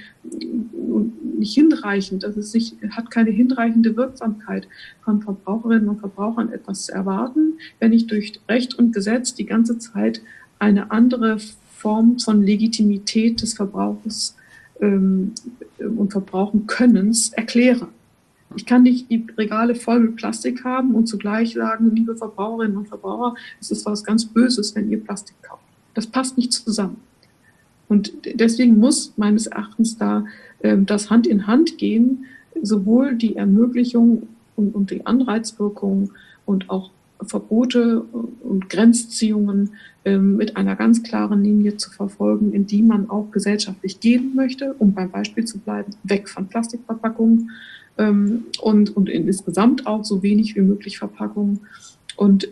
S2: nicht hinreichend, hat keine hinreichende Wirksamkeit von Verbraucherinnen und Verbrauchern etwas zu erwarten, wenn ich durch Recht und Gesetz die ganze Zeit eine andere Form von Legitimität des Verbrauchs und Verbrauchen-Könnens erkläre. Ich kann nicht die Regale voll mit Plastik haben und zugleich sagen, liebe Verbraucherinnen und Verbraucher, es ist was ganz Böses, wenn ihr Plastik kauft. Das passt nicht zusammen. Und deswegen muss meines Erachtens da das Hand in Hand gehen, sowohl die Ermöglichung und die Anreizwirkung und auch Verbote und Grenzziehungen mit einer ganz klaren Linie zu verfolgen, in die man auch gesellschaftlich gehen möchte, um beim Beispiel zu bleiben, weg von Plastikverpackungen und insgesamt auch so wenig wie möglich Verpackungen und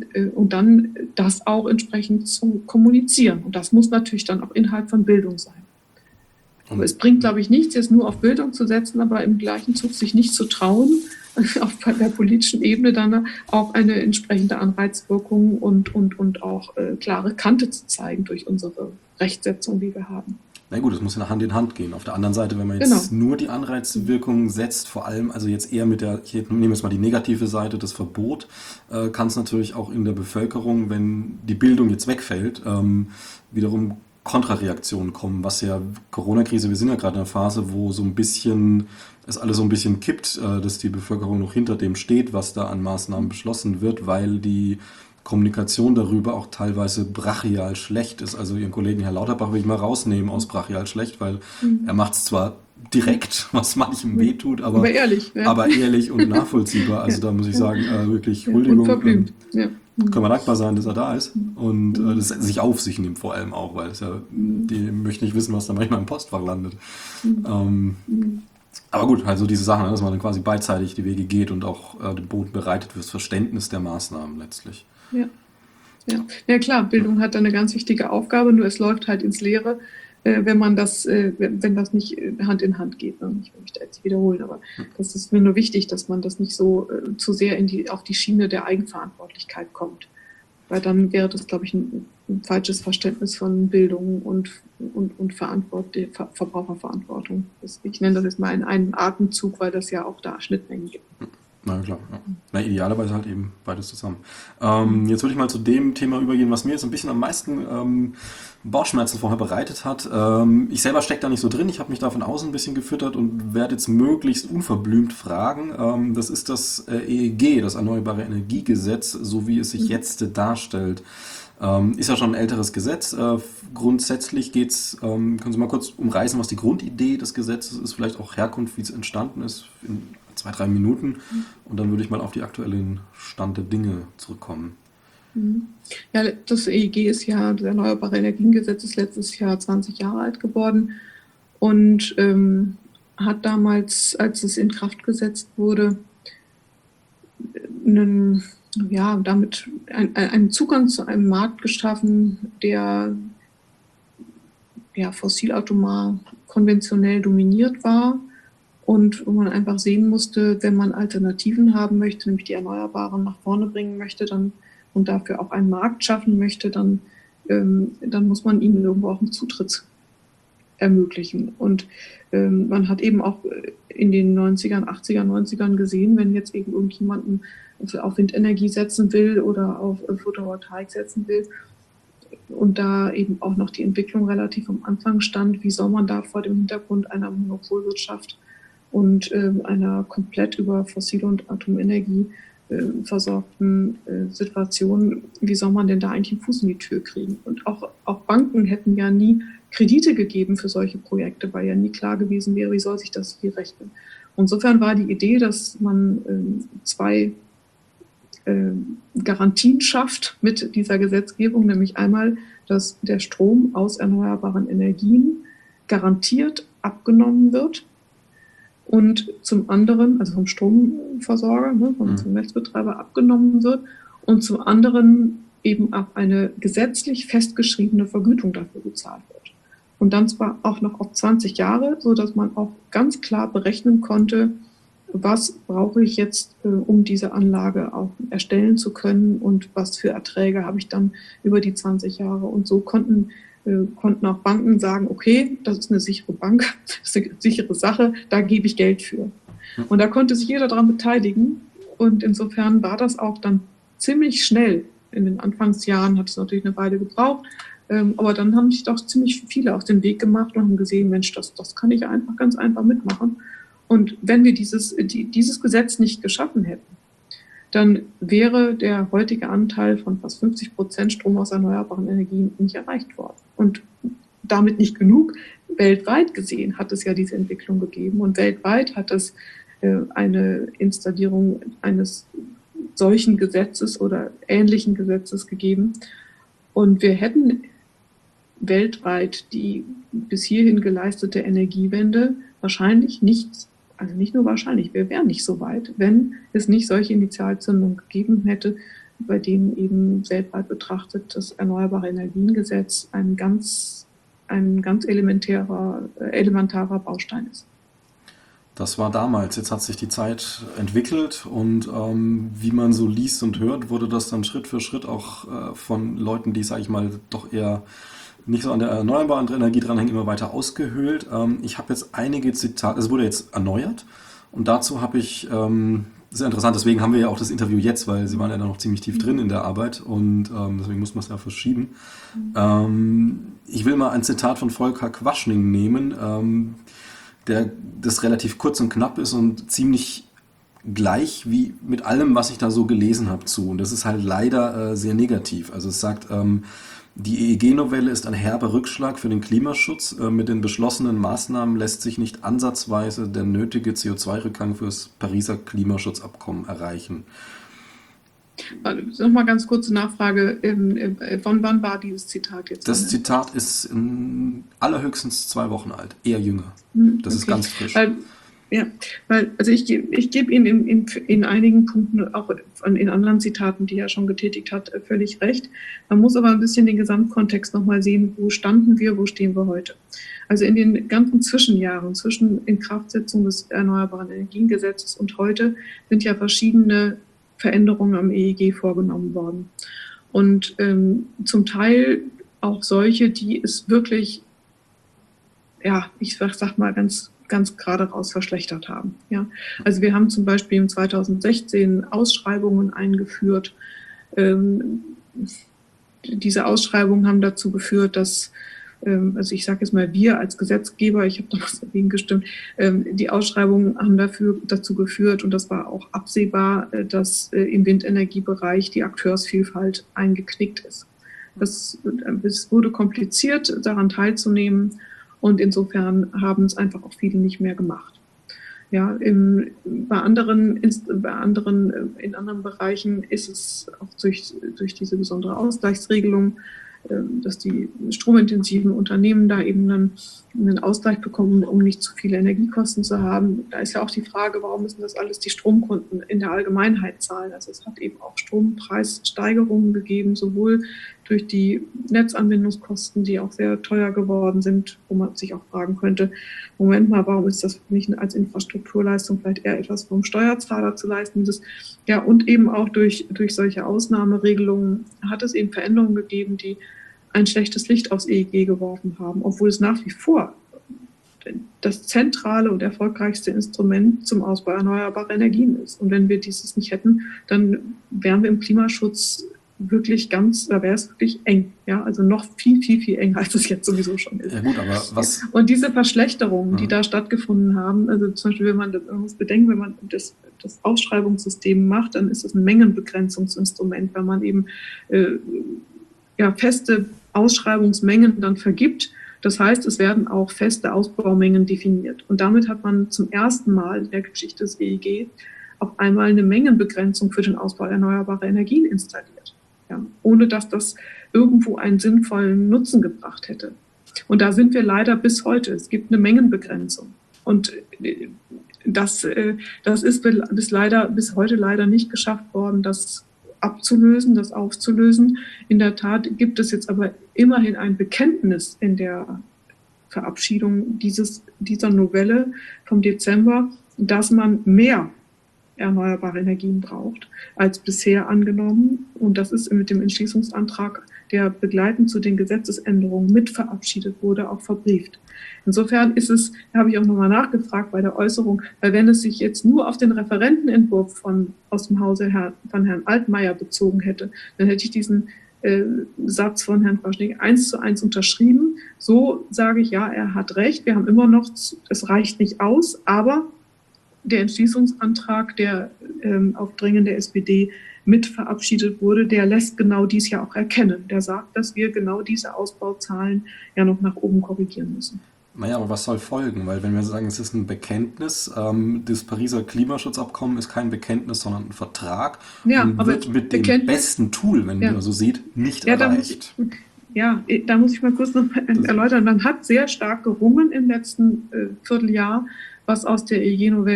S2: dann das auch entsprechend zu kommunizieren. Und das muss natürlich dann auch Inhalt von Bildung sein. Aber es bringt, glaube ich, nichts, jetzt nur auf Bildung zu setzen, aber im gleichen Zug sich nicht zu trauen, auf der politischen Ebene dann auch eine entsprechende Anreizwirkung und auch klare Kante zu zeigen durch unsere Rechtsetzung, die wir haben.
S1: Na gut, es muss ja Hand in Hand gehen. Auf der anderen Seite, wenn man jetzt nur die Anreizwirkung setzt, vor allem also jetzt eher ich nehme jetzt mal die negative Seite, das Verbot, kann es natürlich auch in der Bevölkerung, wenn die Bildung jetzt wegfällt, wiederum Kontrareaktionen kommen, was ja Corona-Krise, wir sind ja gerade in einer Phase, wo so ein bisschen es alles so ein bisschen kippt, dass die Bevölkerung noch hinter dem steht, was da an Maßnahmen beschlossen wird, weil die Kommunikation darüber auch teilweise brachial schlecht ist. Also Ihren Kollegen Herr Lauterbach will ich mal rausnehmen aus brachial schlecht, weil er macht es zwar direkt, was manchem wehtut, aber ehrlich, ja. Aber ehrlich und nachvollziehbar. Also da muss ich sagen, wirklich Huldigung.
S2: Unverblümt.
S1: Können wir dankbar sein, dass er da ist und dass er sich auf sich nimmt vor allem auch, weil die möchten nicht wissen, was da manchmal im Postfach landet. Aber gut, also diese Sachen, dass man dann quasi beidseitig die Wege geht und auch den Boden bereitet fürs Verständnis der Maßnahmen letztlich.
S2: Ja, klar, Bildung hat da eine ganz wichtige Aufgabe, nur es läuft halt ins Leere, wenn das nicht Hand in Hand geht. Ich will mich da jetzt wiederholen, aber das ist mir nur wichtig, dass man das nicht so zu sehr auf die Schiene der Eigenverantwortlichkeit kommt. Weil dann wäre das, glaube ich, ein falsches Verständnis von Bildung und Verbraucherverantwortung. Ich nenne das jetzt mal einen Atemzug, weil das ja auch da Schnittmengen gibt.
S1: Na klar, ja. Na, idealerweise halt eben beides zusammen. Jetzt würde ich mal zu dem Thema übergehen, was mir jetzt ein bisschen am meisten Bauchschmerzen vorher bereitet hat. Ich selber stecke da nicht so drin, ich habe mich da von außen ein bisschen gefüttert und werde jetzt möglichst unverblümt fragen. Das ist das EEG, das Erneuerbare Energiegesetz, so wie es sich jetzt darstellt. Ist ja schon ein älteres Gesetz. Grundsätzlich geht's, können Sie mal kurz umreißen, was die Grundidee des Gesetzes ist, vielleicht auch Herkunft, wie es entstanden ist, in 2-3 Minuten. Und dann würde ich mal auf die aktuellen Stand der Dinge zurückkommen.
S2: Ja, das EEG ist ja, das Erneuerbare Energiengesetz ist letztes Jahr 20 Jahre alt geworden und hat damals, als es in Kraft gesetzt wurde, damit einen Zugang zu einem Markt geschaffen, der fossilautomar konventionell dominiert war und wo man einfach sehen musste, wenn man Alternativen haben möchte, nämlich die Erneuerbaren nach vorne bringen möchte und dafür auch einen Markt schaffen möchte, dann muss man ihnen irgendwo auch einen Zutritt ermöglichen. Und man hat eben auch in den 90ern, 80er, 90ern gesehen, wenn jetzt eben irgendjemanden auf Windenergie setzen will oder auf Photovoltaik setzen will und da eben auch noch die Entwicklung relativ am Anfang stand, wie soll man da vor dem Hintergrund einer Monopolwirtschaft und einer komplett über fossile und Atomenergie versorgten Situation, wie soll man denn da eigentlich einen Fuß in die Tür kriegen? Und auch Banken hätten ja nie Kredite gegeben für solche Projekte, weil ja nie klar gewesen wäre, wie soll sich das hier rechnen. Insofern war die Idee, dass man zwei Garantien schafft mit dieser Gesetzgebung, nämlich einmal, dass der Strom aus erneuerbaren Energien garantiert abgenommen wird und zum anderen, also vom Stromversorger, vom Netzbetreiber abgenommen wird und zum anderen eben auch eine gesetzlich festgeschriebene Vergütung dafür bezahlt wird. Und dann zwar auch noch auf 20 Jahre, sodass man auch ganz klar berechnen konnte, was brauche ich jetzt, um diese Anlage auch erstellen zu können und was für Erträge habe ich dann über die 20 Jahre. Und so konnten auch Banken sagen, okay, das ist eine sichere Bank, das ist eine sichere Sache, da gebe ich Geld für. Und da konnte sich jeder daran beteiligen. Und insofern war das auch dann ziemlich schnell. In den Anfangsjahren hat es natürlich eine Weile gebraucht, aber dann haben sich doch ziemlich viele auf den Weg gemacht und haben gesehen, Mensch, das kann ich einfach ganz einfach mitmachen. Und wenn wir dieses Gesetz nicht geschaffen hätten, dann wäre der heutige Anteil von fast 50% Strom aus erneuerbaren Energien nicht erreicht worden. Und damit nicht genug. Weltweit gesehen hat es ja diese Entwicklung gegeben und weltweit hat es eine Installierung eines solchen Gesetzes oder ähnlichen Gesetzes gegeben. Und wir hätten weltweit die bis hierhin geleistete Energiewende wahrscheinlich nicht, also nicht nur wahrscheinlich, wir wären nicht so weit, wenn es nicht solche Initialzündungen gegeben hätte, bei denen eben weltweit betrachtet das Erneuerbare Energiengesetz ein ganz elementarer Baustein ist.
S1: Das war damals. Jetzt hat sich die Zeit entwickelt und wie man so liest und hört, wurde das dann Schritt für Schritt auch von Leuten, die, sage ich mal, doch eher nicht so an der erneuerbaren Energie dranhängen, immer weiter ausgehöhlt. Ich habe jetzt einige Zitate, es wurde jetzt erneuert und dazu habe ich, das ist interessant, deswegen haben wir ja auch das Interview jetzt, weil Sie waren ja noch ziemlich tief drin in der Arbeit und deswegen muss man es ja verschieben. Ich will mal ein Zitat von Volker Quaschning nehmen, das relativ kurz und knapp ist und ziemlich gleich wie mit allem, was ich da so gelesen habe zu. Und das ist halt leider sehr negativ. Also es sagt, die EEG-Novelle ist ein herber Rückschlag für den Klimaschutz. Mit den beschlossenen Maßnahmen lässt sich nicht ansatzweise der nötige CO2-Rückgang für das Pariser Klimaschutzabkommen erreichen.
S2: Nochmal ganz kurze Nachfrage. Von wann war dieses Zitat jetzt?
S1: Das Zitat ist allerhöchstens 2 Wochen alt, eher jünger. Das ist ganz frisch.
S2: Also ich gebe Ihnen in einigen Punkten, auch in anderen Zitaten, die er schon getätigt hat, völlig recht. Man muss aber ein bisschen den Gesamtkontext nochmal sehen, wo standen wir, wo stehen wir heute. Also in den ganzen Zwischenjahren, zwischen Inkraftsetzung des Erneuerbaren Energiengesetzes und heute, sind ja verschiedene Veränderungen am EEG vorgenommen worden. Und zum Teil auch solche, die es wirklich, ja, ich sag mal ganz gerade raus verschlechtert haben. Ja. Also wir haben zum Beispiel im 2016 Ausschreibungen eingeführt. Diese Ausschreibungen haben dazu geführt, dass, also ich sage jetzt mal wir als Gesetzgeber, ich habe damals dagegen gestimmt, die Ausschreibungen haben dazu geführt, und das war auch absehbar, dass im Windenergiebereich die Akteursvielfalt eingeknickt ist. Es wurde kompliziert, daran teilzunehmen. Und insofern haben es einfach auch viele nicht mehr gemacht. Ja, in anderen Bereichen ist es auch durch diese besondere Ausgleichsregelung, dass die stromintensiven Unternehmen da eben dann einen Ausgleich bekommen, um nicht zu viele Energiekosten zu haben. Da ist ja auch die Frage, warum müssen das alles die Stromkunden in der Allgemeinheit zahlen? Also es hat eben auch Strompreissteigerungen gegeben, sowohl durch die Netzanbindungskosten, die auch sehr teuer geworden sind, wo man sich auch fragen könnte, Moment mal, warum ist das nicht als Infrastrukturleistung vielleicht eher etwas vom Steuerzahler zu leisten? Ja, und eben auch durch solche Ausnahmeregelungen hat es eben Veränderungen gegeben, die ein schlechtes Licht aufs EEG geworfen haben, obwohl es nach wie vor das zentrale und erfolgreichste Instrument zum Ausbau erneuerbarer Energien ist. Und wenn wir dieses nicht hätten, dann wären wir im Klimaschutz wirklich da wäre es wirklich eng. Ja, also noch viel, viel, viel enger, als es jetzt sowieso schon ist.
S1: Ja gut, aber was...
S2: Und diese Verschlechterungen, die da stattgefunden haben, also zum Beispiel, wenn man das bedenkt, wenn man das das Ausschreibungssystem macht, dann ist es ein Mengenbegrenzungsinstrument, weil man eben feste Ausschreibungsmengen dann vergibt. Das heißt, es werden auch feste Ausbaumengen definiert. Und damit hat man zum ersten Mal in der Geschichte des EEG auf einmal eine Mengenbegrenzung für den Ausbau erneuerbarer Energien installiert, ja, ohne dass das irgendwo einen sinnvollen Nutzen gebracht hätte. Und da sind wir leider bis heute. Es gibt eine Mengenbegrenzung. Und das ist bis heute leider nicht geschafft worden, das abzulösen, das aufzulösen. In der Tat gibt es jetzt aber immerhin ein Bekenntnis in der Verabschiedung dieser Novelle vom Dezember, dass man mehr erneuerbare Energien braucht als bisher angenommen. Und das ist mit dem Entschließungsantrag, der begleitend zu den Gesetzesänderungen mit verabschiedet wurde, auch verbrieft. Insofern ist es, da habe ich auch nochmal nachgefragt bei der Äußerung, weil wenn es sich jetzt nur auf den Referentenentwurf aus dem Hause von Herrn Altmaier bezogen hätte, dann hätte ich diesen Satz von Herrn Quaschning 1:1 unterschrieben. So sage ich, ja, er hat recht, wir haben immer noch, es reicht nicht aus, aber der Entschließungsantrag, der auf Drängen der SPD mit verabschiedet wurde, der lässt genau dies ja auch erkennen. Der sagt, dass wir genau diese Ausbauzahlen ja noch nach oben korrigieren müssen.
S1: Naja, aber was soll folgen? Weil wenn wir sagen, es ist ein Bekenntnis, das Pariser Klimaschutzabkommen ist kein Bekenntnis, sondern ein Vertrag und
S2: aber
S1: wird mit dem besten Tool, wenn man so sieht, nicht erreicht.
S2: Da muss ich mal kurz noch erläutern. Man hat sehr stark gerungen im letzten Vierteljahr, was aus der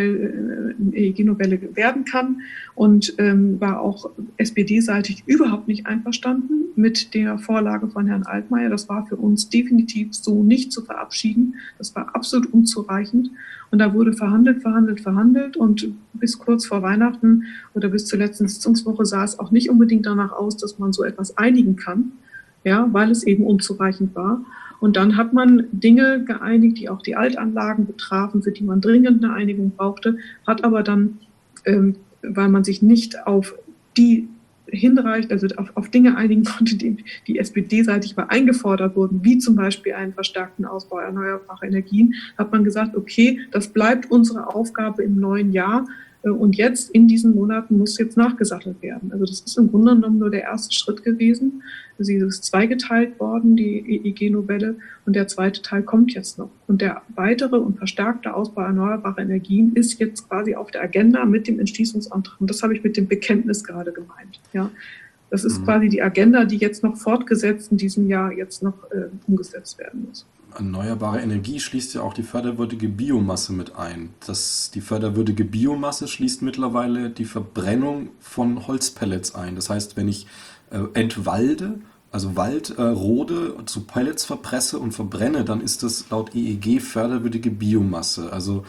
S2: EEG-Novelle werden kann, und war auch SPD-seitig überhaupt nicht einverstanden mit der Vorlage von Herrn Altmaier. Das war für uns definitiv so nicht zu verabschieden. Das war absolut unzureichend. Und da wurde verhandelt und bis kurz vor Weihnachten oder bis zur letzten Sitzungswoche sah es auch nicht unbedingt danach aus, dass man so etwas einigen kann, ja, weil es eben unzureichend war. Und dann hat man Dinge geeinigt, die auch die Altanlagen betrafen, für die man dringend eine Einigung brauchte, hat aber dann, weil man sich nicht auf die hinreicht, also auf Dinge einigen konnte, die SPD-seitig mal eingefordert wurden, wie zum Beispiel einen verstärkten Ausbau erneuerbarer Energien, hat man gesagt, okay, das bleibt unsere Aufgabe im neuen Jahr. Und jetzt, in diesen Monaten, muss jetzt nachgesattelt werden. Also das ist im Grunde genommen nur der erste Schritt gewesen. Sie ist zweigeteilt worden, die EEG-Novelle, und der zweite Teil kommt jetzt noch. Und der weitere und verstärkte Ausbau erneuerbarer Energien ist jetzt quasi auf der Agenda mit dem Entschließungsantrag. Und das habe ich mit dem Bekenntnis gerade gemeint. Ja, das ist quasi die Agenda, die jetzt noch fortgesetzt in diesem Jahr jetzt noch umgesetzt werden muss.
S1: Erneuerbare Energie schließt ja auch die förderwürdige Biomasse mit ein. Die förderwürdige Biomasse schließt mittlerweile die Verbrennung von Holzpellets ein. Das heißt, wenn ich entwalde, also Wald rode, zu Pellets verpresse und verbrenne, dann ist das laut EEG förderwürdige Biomasse. Also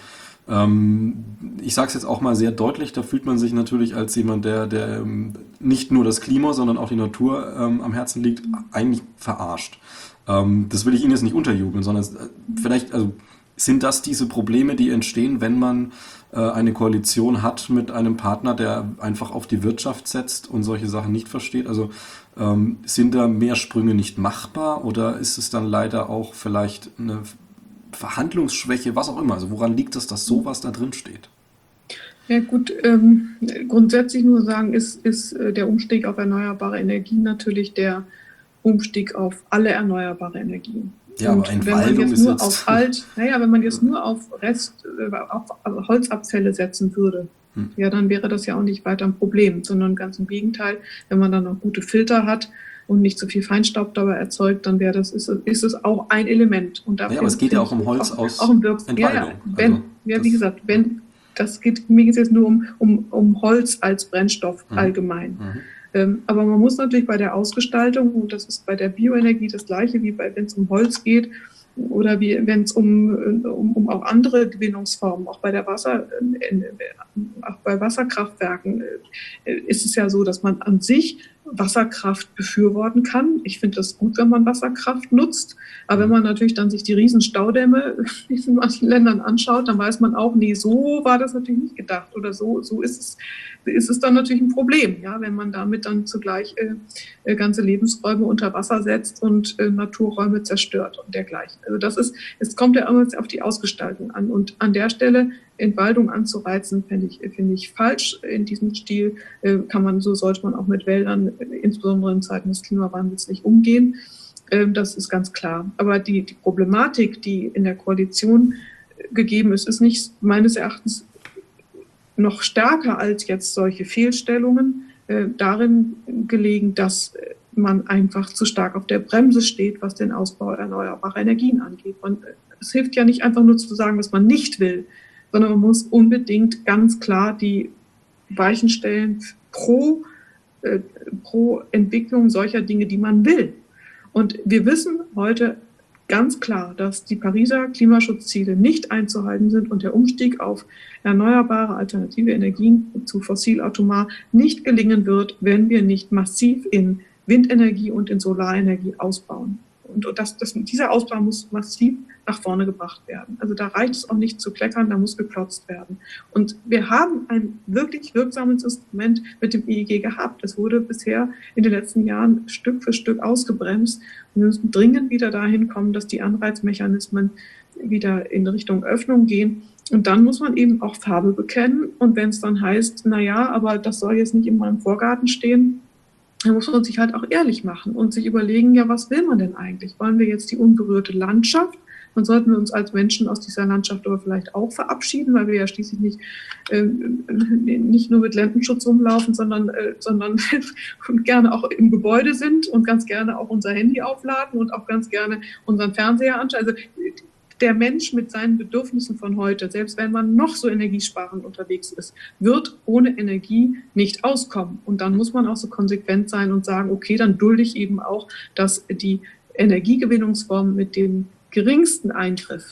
S1: ich sage es jetzt auch mal sehr deutlich, da fühlt man sich natürlich als jemand, der nicht nur das Klima, sondern auch die Natur am Herzen liegt, eigentlich verarscht. Das will ich Ihnen jetzt nicht unterjubeln, sondern vielleicht, also sind das diese Probleme, die entstehen, wenn man eine Koalition hat mit einem Partner, der einfach auf die Wirtschaft setzt und solche Sachen nicht versteht? Also sind da mehr Sprünge nicht machbar oder ist es dann leider auch vielleicht eine Verhandlungsschwäche, was auch immer? Also woran liegt es, dass sowas da drin steht?
S2: Ja gut, grundsätzlich nur sagen, ist der Umstieg auf erneuerbare Energien natürlich der Umstieg auf alle erneuerbare Energien.
S1: Ja,
S2: und
S1: aber Entwaldung ist jetzt...
S2: wenn man jetzt nur auf Holzabfälle setzen würde, ja, dann wäre das ja auch nicht weiter ein Problem, sondern ganz im Gegenteil, wenn man dann noch gute Filter hat und nicht so viel Feinstaub dabei erzeugt, dann ist es auch ein Element. Und dafür,
S1: ja, aber es geht ja auch um Holz aus
S2: Entwaldung. Wie gesagt, mir geht es jetzt nur um Holz als Brennstoff allgemein. Aber man muss natürlich bei der Ausgestaltung, und das ist bei der Bioenergie das Gleiche, wie wenn es um Holz geht oder wenn es um auch andere Gewinnungsformen, auch bei Wasserkraftwerken ist es ja so, dass man an sich Wasserkraft befürworten kann. Ich finde das gut, wenn man Wasserkraft nutzt. Aber wenn man natürlich dann sich die riesen Staudämme in manchen Ländern anschaut, dann weiß man auch, nee, so war das natürlich nicht gedacht. Oder so ist es dann natürlich ein Problem, ja, wenn man damit dann zugleich ganze Lebensräume unter Wasser setzt und Naturräume zerstört und dergleichen. Also es kommt ja immer auf die Ausgestaltung an. Und an der Stelle Entwaldung anzureizen, finde ich falsch in diesem Stil. So sollte man auch mit Wäldern, insbesondere in Zeiten des Klimawandels, nicht umgehen. Das ist ganz klar. Aber die Problematik, die in der Koalition gegeben ist, ist nicht meines Erachtens noch stärker als jetzt solche Fehlstellungen darin gelegen, dass man einfach zu stark auf der Bremse steht, was den Ausbau erneuerbarer Energien angeht. Es hilft ja nicht einfach nur zu sagen, was man nicht will, sondern man muss unbedingt ganz klar die Weichen stellen pro Entwicklung solcher Dinge, die man will. Und wir wissen heute ganz klar, dass die Pariser Klimaschutzziele nicht einzuhalten sind und der Umstieg auf erneuerbare alternative Energien zu fossilatomar nicht gelingen wird, wenn wir nicht massiv in Windenergie und in Solarenergie ausbauen. Und dieser Ausbau muss massiv nach vorne gebracht werden. Also da reicht es auch nicht zu kleckern, da muss geklotzt werden. Und wir haben ein wirklich wirksames Instrument mit dem EEG gehabt. Es wurde bisher in den letzten Jahren Stück für Stück ausgebremst. Und wir müssen dringend wieder dahin kommen, dass die Anreizmechanismen wieder in Richtung Öffnung gehen. Und dann muss man eben auch Farbe bekennen. Und wenn es dann heißt, naja, aber das soll jetzt nicht in meinem Vorgarten stehen, dann muss man sich halt auch ehrlich machen und sich überlegen, ja, was will man denn eigentlich? Wollen wir jetzt die unberührte Landschaft? Dann sollten wir uns als Menschen aus dieser Landschaft aber vielleicht auch verabschieden, weil wir ja schließlich nicht nur mit Lendenschutz rumlaufen, sondern gerne auch im Gebäude sind und ganz gerne auch unser Handy aufladen und auch ganz gerne unseren Fernseher anschauen. Also der Mensch mit seinen Bedürfnissen von heute, selbst wenn man noch so energiesparend unterwegs ist, wird ohne Energie nicht auskommen. Und dann muss man auch so konsequent sein und sagen, okay, dann dulde ich eben auch, dass die Energiegewinnungsform mit dem geringsten Eingriff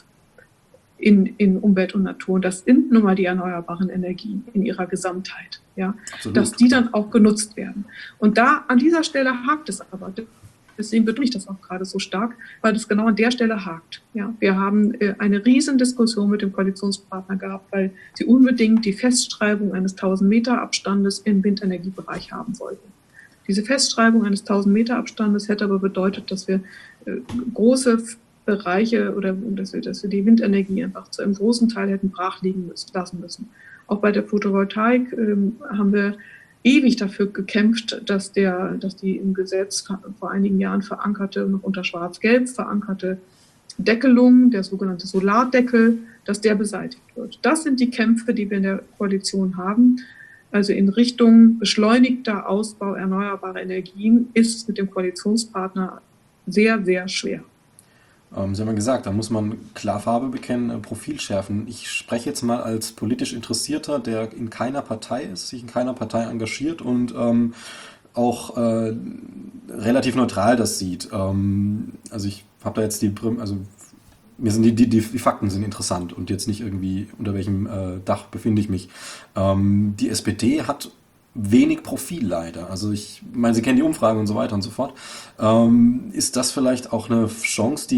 S2: in Umwelt und Natur, und das sind nun mal die erneuerbaren Energien in ihrer Gesamtheit, ja, dass die dann auch genutzt werden. Und an dieser Stelle hakt es aber. Deswegen betone ich das auch gerade so stark, weil das genau an der Stelle hakt. Ja, wir haben eine riesen Diskussion mit dem Koalitionspartner gehabt, weil sie unbedingt die Festschreibung eines 1000-Meter-Abstandes im Windenergiebereich haben wollten. Diese Festschreibung eines 1000-Meter-Abstandes hätte aber bedeutet, dass wir große Bereiche oder dass wir die Windenergie einfach zu einem großen Teil hätten brach liegen lassen müssen. Auch bei der Photovoltaik haben wir ewig dafür gekämpft, dass die im Gesetz vor einigen Jahren verankerte, noch unter Schwarz-Gelb verankerte Deckelung, der sogenannte Solardeckel, dass der beseitigt wird. Das sind die Kämpfe, die wir in der Koalition haben. Also in Richtung beschleunigter Ausbau erneuerbarer Energien ist es mit dem Koalitionspartner sehr, sehr schwer.
S1: Sie haben ja gesagt, da muss man klar Farbe bekennen, Profil schärfen. Ich spreche jetzt mal als politisch Interessierter, der in keiner Partei ist, sich in keiner Partei engagiert und auch relativ neutral das sieht. Also ich habe da jetzt mir sind die Fakten sind interessant und jetzt nicht irgendwie, unter welchem Dach befinde ich mich. Die SPD hat wenig Profil leider. Also ich meine, Sie kennen die Umfragen und so weiter und so fort. Ist das vielleicht auch eine Chance,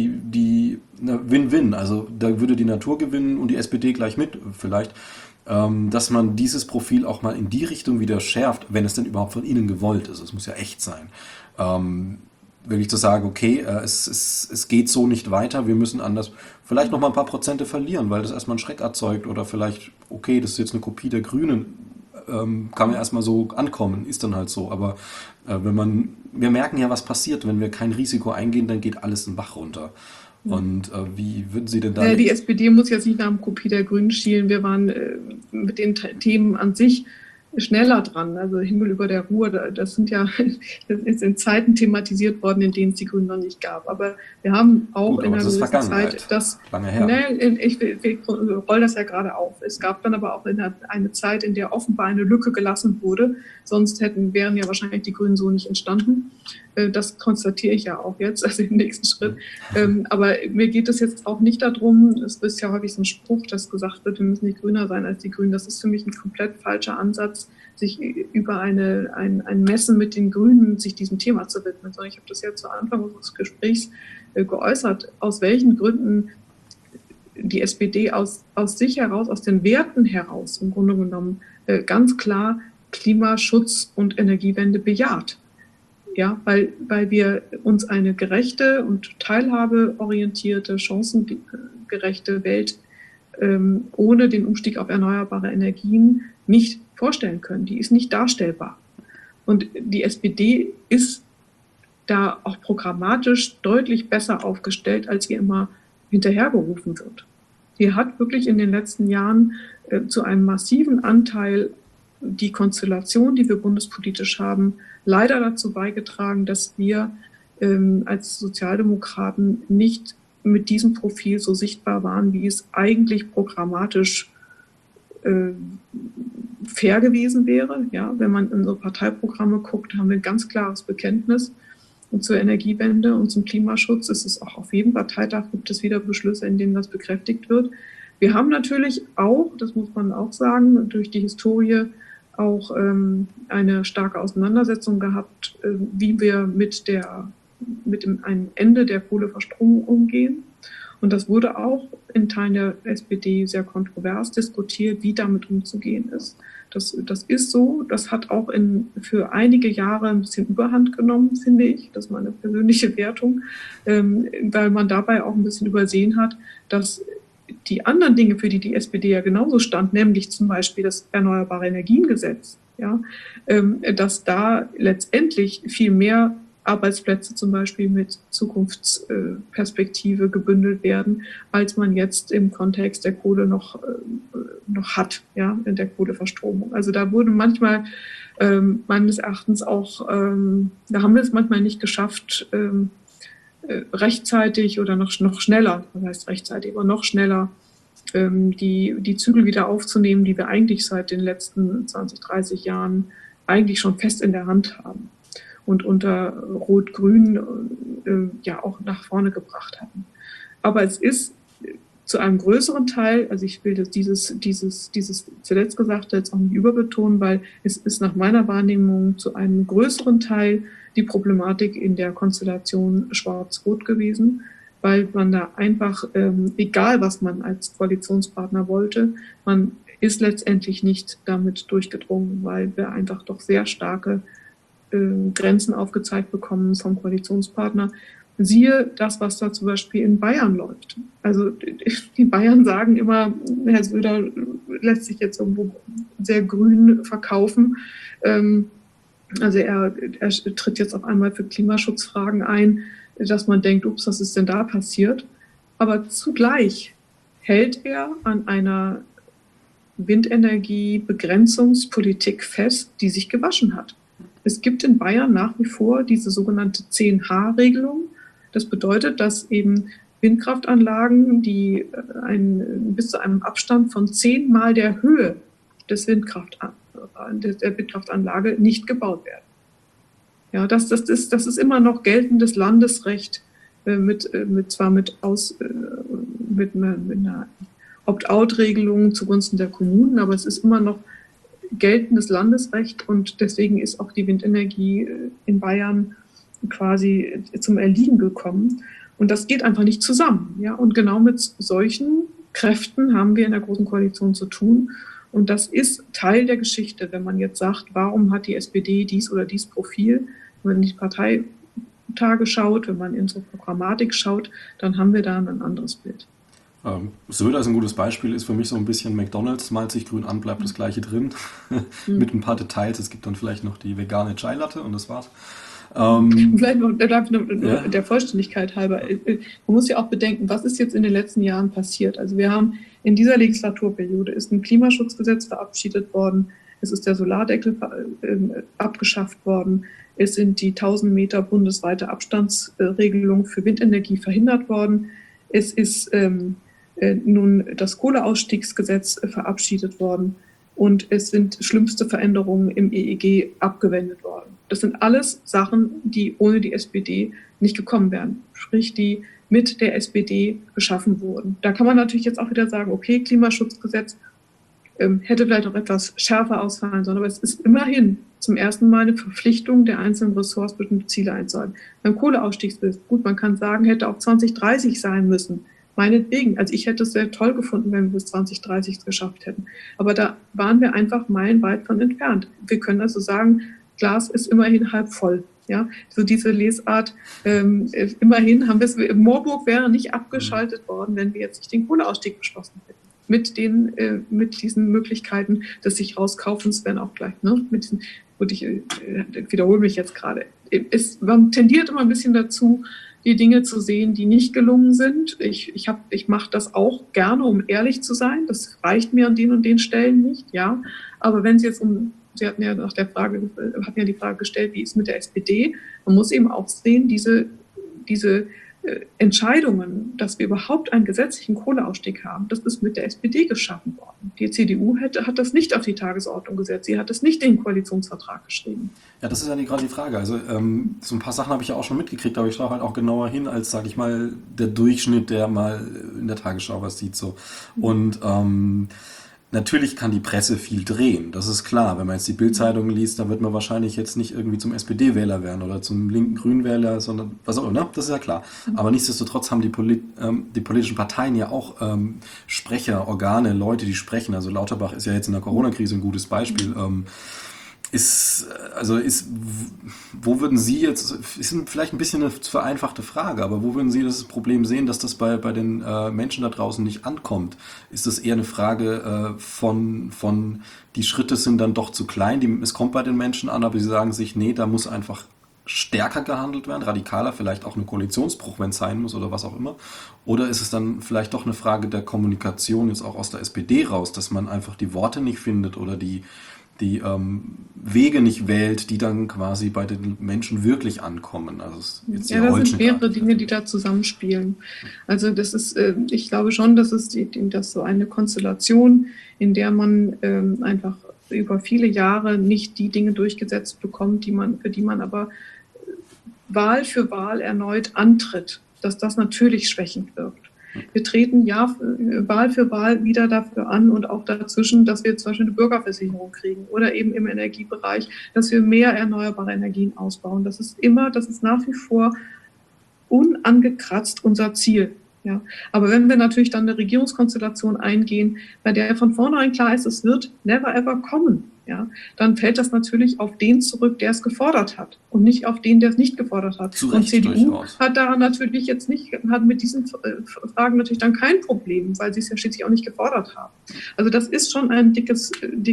S1: die eine Win-Win, also da würde die Natur gewinnen und die SPD gleich mit vielleicht, dass man dieses Profil auch mal in die Richtung wieder schärft, wenn es denn überhaupt von Ihnen gewollt ist. Es muss ja echt sein. Wirklich zu sagen, okay, es geht so nicht weiter, wir müssen anders, vielleicht noch mal ein paar Prozente verlieren, weil das erstmal einen Schreck erzeugt oder vielleicht, okay, das ist jetzt eine Kopie der Grünen, kann man erstmal so ankommen, ist dann halt so, aber wir merken ja, was passiert, wenn wir kein Risiko eingehen, dann geht alles den Bach runter. Und wie würden Sie denn da...
S2: Die SPD muss jetzt nicht nach einer Kopie der Grünen schielen, wir waren mit den Themen an sich schneller dran. Also Himmel über der Ruhr, das ist in Zeiten thematisiert worden, in denen es die Grünen noch nicht gab. Aber wir haben auch in einer gewissen Zeit
S1: lange her.
S2: Ich roll das ja gerade auf. Es gab dann aber auch eine Zeit, in der offenbar eine Lücke gelassen wurde. Sonst wären ja wahrscheinlich die Grünen so nicht entstanden. Das konstatiere ich ja auch jetzt, also im nächsten Schritt. Aber mir geht es jetzt auch nicht darum, es ist ja häufig so ein Spruch, dass gesagt wird, wir müssen nicht grüner sein als die Grünen. Das ist für mich ein komplett falscher Ansatz, sich über ein Messen mit den Grünen sich diesem Thema zu widmen. Sondern ich habe das ja zu Anfang unseres Gesprächs geäußert, aus welchen Gründen die SPD aus sich heraus, aus den Werten heraus im Grunde genommen ganz klar Klimaschutz und Energiewende bejaht. Ja, weil wir uns eine gerechte und teilhabeorientierte, chancengerechte Welt ohne den Umstieg auf erneuerbare Energien nicht vorstellen können. Die ist nicht darstellbar. Und die SPD ist da auch programmatisch deutlich besser aufgestellt, als ihr immer hinterhergerufen wird. Sie hat wirklich in den letzten Jahren zu einem massiven Anteil die Konstellation, die wir bundespolitisch haben, leider dazu beigetragen, dass wir als Sozialdemokraten nicht mit diesem Profil so sichtbar waren, wie es eigentlich programmatisch fair gewesen wäre. Ja, wenn man in unsere Parteiprogramme guckt, haben wir ein ganz klares Bekenntnis. Und zur Energiewende und zum Klimaschutz ist es auch auf jedem Parteitag, gibt es wieder Beschlüsse, in denen das bekräftigt wird. Wir haben natürlich auch, das muss man auch sagen, durch die Historie auch eine starke Auseinandersetzung gehabt, wie wir mit einem Ende der Kohleverstromung umgehen. Und das wurde auch in Teilen der SPD sehr kontrovers diskutiert, wie damit umzugehen ist. Das ist so, das hat auch für einige Jahre ein bisschen Überhand genommen, finde ich. Das ist meine persönliche Wertung, weil man dabei auch ein bisschen übersehen hat, dass die anderen Dinge, für die SPD ja genauso stand, nämlich zum Beispiel das Erneuerbare Energiengesetz, ja, dass da letztendlich viel mehr Arbeitsplätze zum Beispiel mit Zukunftsperspektive gebündelt werden, als man jetzt im Kontext der Kohle noch hat, ja, in der Kohleverstromung. Also da wurde manchmal meines Erachtens auch, da haben wir es manchmal nicht geschafft, rechtzeitig oder noch schneller, das heißt rechtzeitig, aber noch schneller die Zügel wieder aufzunehmen, die wir eigentlich seit den letzten 20, 30 Jahren eigentlich schon fest in der Hand haben und unter Rot-Grün ja auch nach vorne gebracht hatten. Aber es ist zu einem größeren Teil, also ich will das dieses zuletzt Gesagte jetzt auch nicht überbetonen, weil es ist nach meiner Wahrnehmung zu einem größeren Teil die Problematik in der Konstellation Schwarz-Rot gewesen, weil man da einfach, egal was man als Koalitionspartner wollte, man ist letztendlich nicht damit durchgedrungen, weil wir einfach doch sehr starke Grenzen aufgezeigt bekommen vom Koalitionspartner. Siehe das, was da zum Beispiel in Bayern läuft. Also die Bayern sagen immer, Herr Söder lässt sich jetzt irgendwo sehr grün verkaufen. Also er tritt jetzt auf einmal für Klimaschutzfragen ein, dass man denkt, ups, was ist denn da passiert? Aber zugleich hält er an einer Windenergiebegrenzungspolitik fest, die sich gewaschen hat. Es gibt in Bayern nach wie vor diese sogenannte 10H-Regelung. Das bedeutet, dass eben Windkraftanlagen, die bis zu einem Abstand von 10 Mal der Höhe der Windkraftanlage nicht gebaut werden. Ja, das ist immer noch geltendes Landesrecht mit einer Opt-out-Regelung zugunsten der Kommunen, aber es ist immer noch geltendes Landesrecht und deswegen ist auch die Windenergie in Bayern quasi zum Erliegen gekommen. Und das geht einfach nicht zusammen. Ja? Und genau mit solchen Kräften haben wir in der Großen Koalition zu tun. Und das ist Teil der Geschichte, wenn man jetzt sagt, warum hat die SPD dies oder dies Profil? Wenn man in die Parteitage schaut, wenn man in unsere Programmatik schaut, dann haben wir da ein anderes Bild.
S1: Söder ist ein gutes Beispiel, ist für mich so ein bisschen McDonald's, malt sich grün an, bleibt das Gleiche drin, mit ein paar Details. Es gibt dann vielleicht noch die vegane Chai-Latte und das war's.
S2: Vielleicht noch der Vollständigkeit halber. Man muss ja auch bedenken, was ist jetzt in den letzten Jahren passiert. Also wir haben in dieser Legislaturperiode ist ein Klimaschutzgesetz verabschiedet worden, es ist der Solardeckel abgeschafft worden, es sind die 1000 Meter bundesweite Abstandsregelung für Windenergie verhindert worden, es ist nun das Kohleausstiegsgesetz verabschiedet worden und es sind schlimmste Veränderungen im EEG abgewendet worden. Das sind alles Sachen, die ohne die SPD nicht gekommen wären, sprich die mit der SPD geschaffen wurden. Da kann man natürlich jetzt auch wieder sagen, okay, Klimaschutzgesetz hätte vielleicht noch etwas schärfer ausfallen sollen, aber es ist immerhin zum ersten Mal eine Verpflichtung der einzelnen Ressorts, bestimmte Ziele einzuhalten. Beim Kohleausstiegsgesetz, gut, man kann sagen, hätte auch 2030 sein müssen. Meinetwegen, also ich hätte es sehr toll gefunden, wenn wir bis 2030 es geschafft hätten. Aber da waren wir einfach meilenweit von entfernt. Wir können also sagen, Glas ist immerhin halb voll. Ja, so diese Lesart, immerhin haben wir es, Moorburg wäre nicht abgeschaltet worden, wenn wir jetzt nicht den Kohleausstieg beschlossen hätten. mit diesen Möglichkeiten des sich rauskaufens, wenn auch gleich, ne, mit diesen, und ich wiederhole mich jetzt gerade, man tendiert immer ein bisschen dazu, die Dinge zu sehen, die nicht gelungen sind. Ich mache das auch gerne, um ehrlich zu sein. Das reicht mir an den und den Stellen nicht, ja. Aber wenn Sie hatten ja die Frage gestellt, wie ist es mit der SPD? Man muss eben auch sehen, diese Entscheidungen, dass wir überhaupt einen gesetzlichen Kohleausstieg haben, das ist mit der SPD geschaffen worden. Die CDU hat das nicht auf die Tagesordnung gesetzt. Sie hat das nicht in den Koalitionsvertrag geschrieben.
S1: Ja, das ist ja gerade die Frage. Also so ein paar Sachen habe ich ja auch schon mitgekriegt, aber ich schaue halt auch genauer hin als, sage ich mal, der Durchschnitt, der mal in der Tagesschau was sieht. So. Und natürlich kann die Presse viel drehen, das ist klar. Wenn man jetzt die Bild-Zeitung liest, da wird man wahrscheinlich jetzt nicht irgendwie zum SPD-Wähler werden oder zum linken Grünwähler, sondern was auch immer, ne? Das ist ja klar. Aber nichtsdestotrotz haben die politischen Parteien ja auch Sprecher, Organe, Leute, die sprechen. Also Lauterbach ist ja jetzt in der Corona-Krise ein gutes Beispiel. Wo würden Sie jetzt, ist vielleicht ein bisschen eine vereinfachte Frage, aber wo würden Sie das Problem sehen, dass das bei den Menschen da draußen nicht ankommt? Ist das eher eine Frage von die Schritte sind dann doch zu klein, es kommt bei den Menschen an, aber sie sagen sich, nee, da muss einfach stärker gehandelt werden, radikaler, vielleicht auch ein Koalitionsbruch, wenn es sein muss oder was auch immer? Oder ist es dann vielleicht doch eine Frage der Kommunikation jetzt auch aus der SPD raus, dass man einfach die Worte nicht findet oder die Wege nicht wählt, die dann quasi bei den Menschen wirklich ankommen. Also das
S2: sind mehrere Dinge, die da zusammenspielen. Also das ist, ich glaube schon, dass dass so eine Konstellation, in der man einfach über viele Jahre nicht die Dinge durchgesetzt bekommt, für die man aber Wahl für Wahl erneut antritt, dass das natürlich schwächend wirkt. Wir treten Wahl für Wahl wieder dafür an und auch dazwischen, dass wir zum Beispiel eine Bürgerversicherung kriegen oder eben im Energiebereich, dass wir mehr erneuerbare Energien ausbauen. Das ist nach wie vor unangekratzt unser Ziel. Ja. Aber wenn wir natürlich dann eine Regierungskonstellation eingehen, bei der von vornherein klar ist, es wird never ever kommen, ja, dann fällt das natürlich auf den zurück, der es gefordert hat und nicht auf den, der es nicht gefordert hat.
S1: Zu Recht,
S2: und CDU
S1: durchaus.
S2: hat daran natürlich jetzt hat mit diesen Fragen natürlich dann kein Problem, weil sie es ja schließlich auch nicht gefordert haben. Also das ist schon ein dickes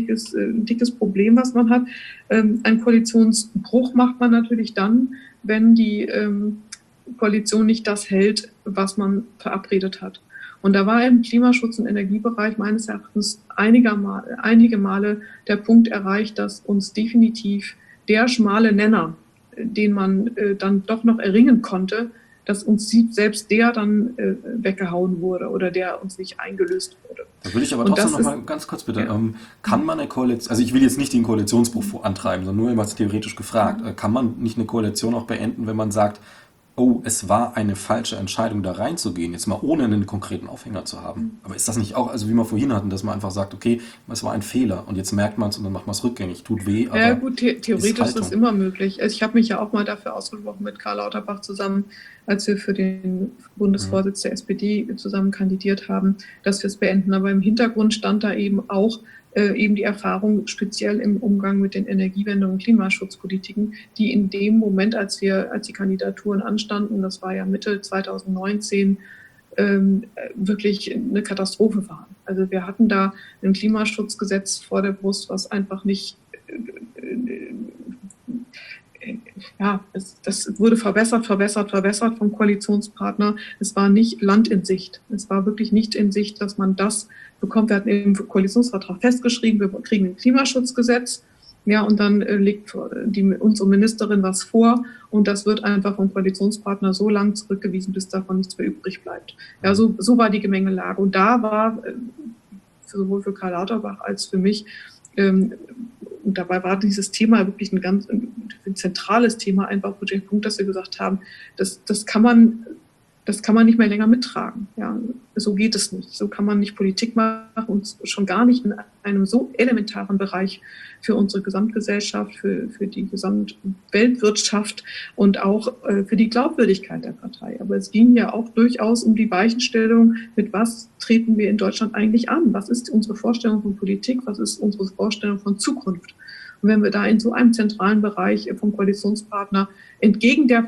S2: Problem, was man hat. Ein Koalitionsbruch macht man natürlich dann, wenn die Koalition nicht das hält, was man verabredet hat. Und da war im Klimaschutz- und Energiebereich meines Erachtens einige Male der Punkt erreicht, dass uns definitiv der schmale Nenner, den man dann doch noch erringen konnte, dass uns selbst der dann weggehauen wurde oder der uns nicht eingelöst wurde.
S1: Da würde ich aber trotzdem noch mal ganz kurz bitte, kann man eine Koalition, also ich will jetzt nicht den Koalitionsbruch antreiben, sondern nur immer theoretisch gefragt, kann man nicht eine Koalition auch beenden, wenn man sagt, oh, es war eine falsche Entscheidung, da reinzugehen, jetzt mal ohne einen konkreten Aufhänger zu haben. Aber ist das nicht auch, also wie wir vorhin hatten, dass man einfach sagt, okay, es war ein Fehler und jetzt merkt man es und dann macht man es rückgängig, tut weh, aber
S2: ja gut, theoretisch ist das immer möglich. Also ich habe mich ja auch mal dafür ausgesprochen mit Karl Lauterbach zusammen, als wir für den Bundesvorsitz der SPD zusammen kandidiert haben, dass wir es beenden. Aber im Hintergrund stand da eben auch eben die Erfahrung speziell im Umgang mit den Energiewende- und Klimaschutzpolitiken, die in dem Moment, als die Kandidaturen anstanden, das war ja Mitte 2019, wirklich eine Katastrophe waren. Also wir hatten da ein Klimaschutzgesetz vor der Brust, was einfach nicht, das wurde verbessert vom Koalitionspartner. Es war nicht Land in Sicht. Es war wirklich nicht in Sicht, dass man das bekommt. Wir hatten im Koalitionsvertrag festgeschrieben, wir kriegen ein Klimaschutzgesetz. Ja, und dann legt unsere Ministerin was vor und das wird einfach vom Koalitionspartner so lang zurückgewiesen, bis davon nichts mehr übrig bleibt. Ja, so war die Gemengelage. Und da war sowohl für Karl Lauterbach als für mich, und dabei war dieses Thema wirklich ein zentrales Thema, einfach der Punkt, dass wir gesagt haben, das kann man nicht mehr länger mittragen. Ja, so geht es nicht. So kann man nicht Politik machen und schon gar nicht in einem so elementaren Bereich für unsere Gesamtgesellschaft, für die Gesamtweltwirtschaft und auch für die Glaubwürdigkeit der Partei. Aber es ging ja auch durchaus um die Weichenstellung, mit was treten wir in Deutschland eigentlich an? Was ist unsere Vorstellung von Politik? Was ist unsere Vorstellung von Zukunft? Und wenn wir da in so einem zentralen Bereich vom Koalitionspartner entgegen der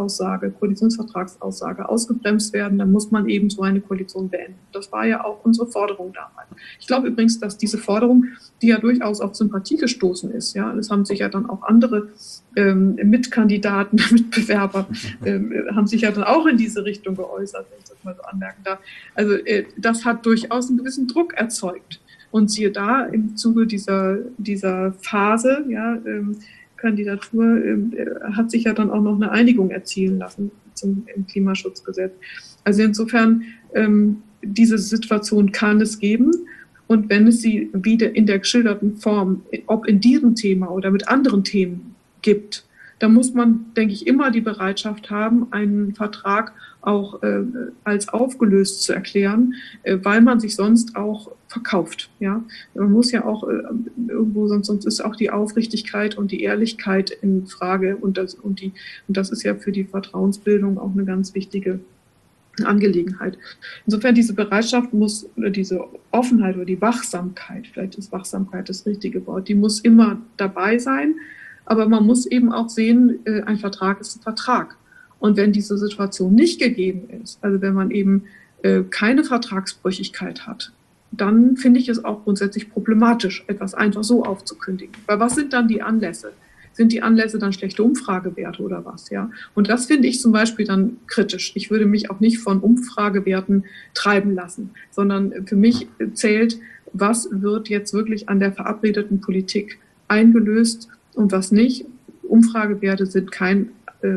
S2: Koalitionsvertragsaussage ausgebremst werden, dann muss man eben so eine Koalition beenden. Das war ja auch unsere Forderung damals. Ich glaube übrigens, dass diese Forderung, die ja durchaus auf Sympathie gestoßen ist, ja, es haben sich ja dann auch andere Mitkandidaten, Mitbewerber, haben sich ja dann auch in diese Richtung geäußert, wenn ich das mal so anmerken darf. Also das hat durchaus einen gewissen Druck erzeugt. Und siehe da, im Zuge dieser Phase, ja, Kandidatur, hat sich ja dann auch noch eine Einigung erzielen lassen im Klimaschutzgesetz. Also insofern, diese Situation kann es geben. Und wenn es sie wieder in der geschilderten Form, ob in diesem Thema oder mit anderen Themen gibt, dann muss man, denke ich, immer die Bereitschaft haben, einen Vertrag auch als aufgelöst zu erklären, weil man sich sonst auch verkauft. Ja? Man muss ja auch irgendwo, sonst ist auch die Aufrichtigkeit und die Ehrlichkeit in Frage. Und das ist ja für die Vertrauensbildung auch eine ganz wichtige Angelegenheit. Insofern diese Bereitschaft muss, oder diese Offenheit oder die Wachsamkeit, vielleicht ist Wachsamkeit das richtige Wort, die muss immer dabei sein. Aber man muss eben auch sehen, ein Vertrag ist ein Vertrag. Und wenn diese Situation nicht gegeben ist, also wenn man eben keine Vertragsbrüchigkeit hat, dann finde ich es auch grundsätzlich problematisch, etwas einfach so aufzukündigen. Weil was sind dann die Anlässe? Sind die Anlässe dann schlechte Umfragewerte oder was? Ja? Und das finde ich zum Beispiel dann kritisch. Ich würde mich auch nicht von Umfragewerten treiben lassen, sondern für mich zählt, was wird jetzt wirklich an der verabredeten Politik eingelöst und was nicht. Umfragewerte sind kein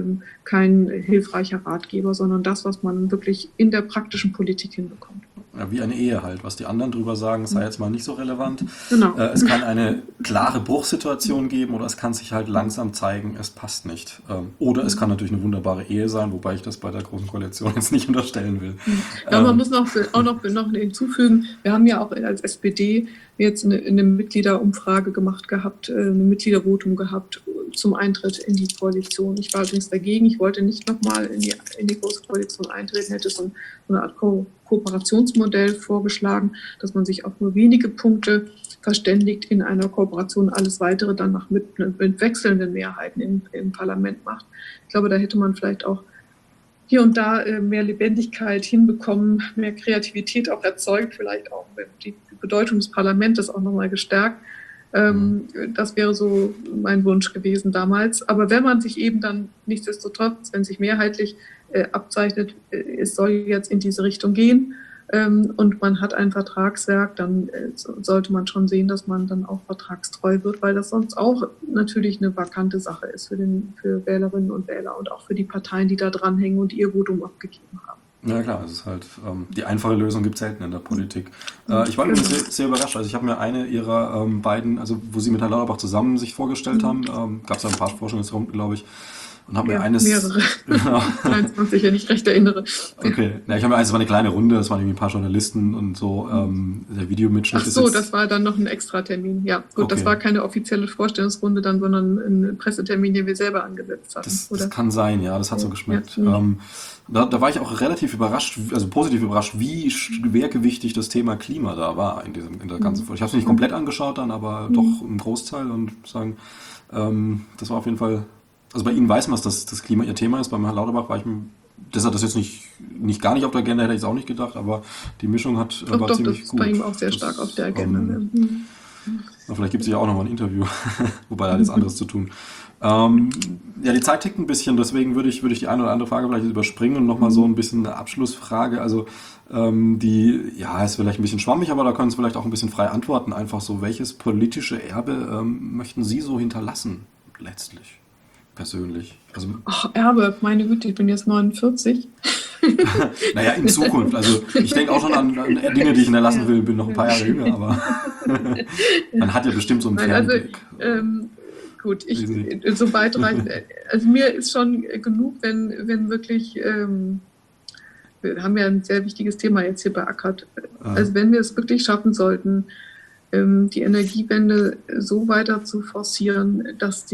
S2: hilfreicher Ratgeber, sondern das, was man wirklich in der praktischen Politik hinbekommt.
S1: Ja, wie eine Ehe halt. Was die anderen drüber sagen, sei jetzt mal nicht so relevant.
S2: Genau.
S1: Es kann eine klare Bruchsituation geben oder es kann sich halt langsam zeigen, es passt nicht. Oder es kann natürlich eine wunderbare Ehe sein, wobei ich das bei der Großen Koalition jetzt nicht unterstellen will.
S2: Ja, man muss noch hinzufügen, wir haben ja auch als SPD jetzt eine Mitgliederumfrage gemacht gehabt, eine Mitgliedervotum gehabt zum Eintritt in die Koalition. Ich war übrigens dagegen, ich wollte nicht nochmal in die Große Koalition eintreten, hätte so eine Art Kooperationsmodell vorgeschlagen, dass man sich auf nur wenige Punkte verständigt in einer Kooperation, alles weitere dann mit wechselnden Mehrheiten im Parlament macht. Ich glaube, da hätte man vielleicht auch hier und da mehr Lebendigkeit hinbekommen, mehr Kreativität auch erzeugt, vielleicht auch die Bedeutung des Parlaments auch nochmal gestärkt. Das wäre so mein Wunsch gewesen damals. Aber wenn man sich eben dann nichtsdestotrotz, wenn sich mehrheitlich abzeichnet, es soll jetzt in diese Richtung gehen und man hat ein Vertragswerk, dann sollte man schon sehen, dass man dann auch vertragstreu wird, weil das sonst auch natürlich eine vakante Sache ist für Wählerinnen und Wähler und auch für die Parteien, die da dranhängen und ihr Votum abgegeben haben.
S1: Ja klar, es ist halt, die einfache Lösung gibt es selten in der Politik. Ich war übrigens sehr überrascht, also ich habe mir eine ihrer beiden, also wo sie mit Herrn Lauterbach zusammen sich vorgestellt haben, gab es ein paar Forschungsrunden, glaube ich, und habe mir eines...
S2: Mehrere, 23, wenn ich recht erinnere.
S1: Okay, ja, ich habe mir eins, das war eine kleine Runde, das waren irgendwie ein paar Journalisten und so, der Videomitschnitt
S2: ist so, das war dann noch ein Extratermin, ja. Gut, okay. Das war keine offizielle Vorstellungsrunde dann, sondern ein Pressetermin, den wir selber angesetzt hatten.
S1: Das kann sein, ja, das hat so geschmeckt. Ja. Da war ich auch relativ überrascht, also positiv überrascht, wie schwergewichtig das Thema Klima da war in der ganzen Folge. Ich habe es nicht komplett angeschaut dann, aber doch im Großteil und sagen, das war auf jeden Fall, also bei Ihnen weiß man, dass das Klima Ihr Thema ist, beim Herrn Lauterbach war ich mir, dass er das jetzt nicht gar nicht auf der Agenda, hätte ich es auch nicht gedacht, aber die Mischung war ziemlich gut.
S2: Das ist bei ihm auch sehr stark auf der Agenda.
S1: Vielleicht gibt es ja auch noch mal ein Interview, wobei er hat jetzt anderes zu tun. Ja, die Zeit tickt ein bisschen, deswegen würde ich die eine oder andere Frage vielleicht überspringen und nochmal so ein bisschen eine Abschlussfrage, also die, ja, ist vielleicht ein bisschen schwammig, aber da können Sie vielleicht auch ein bisschen frei antworten, einfach so, welches politische Erbe möchten Sie so hinterlassen, letztlich, persönlich? Also,
S2: Erbe, meine Güte, ich bin jetzt 49.
S1: Naja, in Zukunft, also ich denke auch schon an Dinge, die ich hinterlassen will, bin noch ein paar Jahre jünger, aber man hat ja bestimmt so einen Fernblick.
S2: Gut, so weit rein. Also mir ist schon genug, wenn wirklich, wir haben ja ein sehr wichtiges Thema jetzt hier beackert. Also wenn wir es wirklich schaffen sollten, die Energiewende so weiter zu forcieren, dass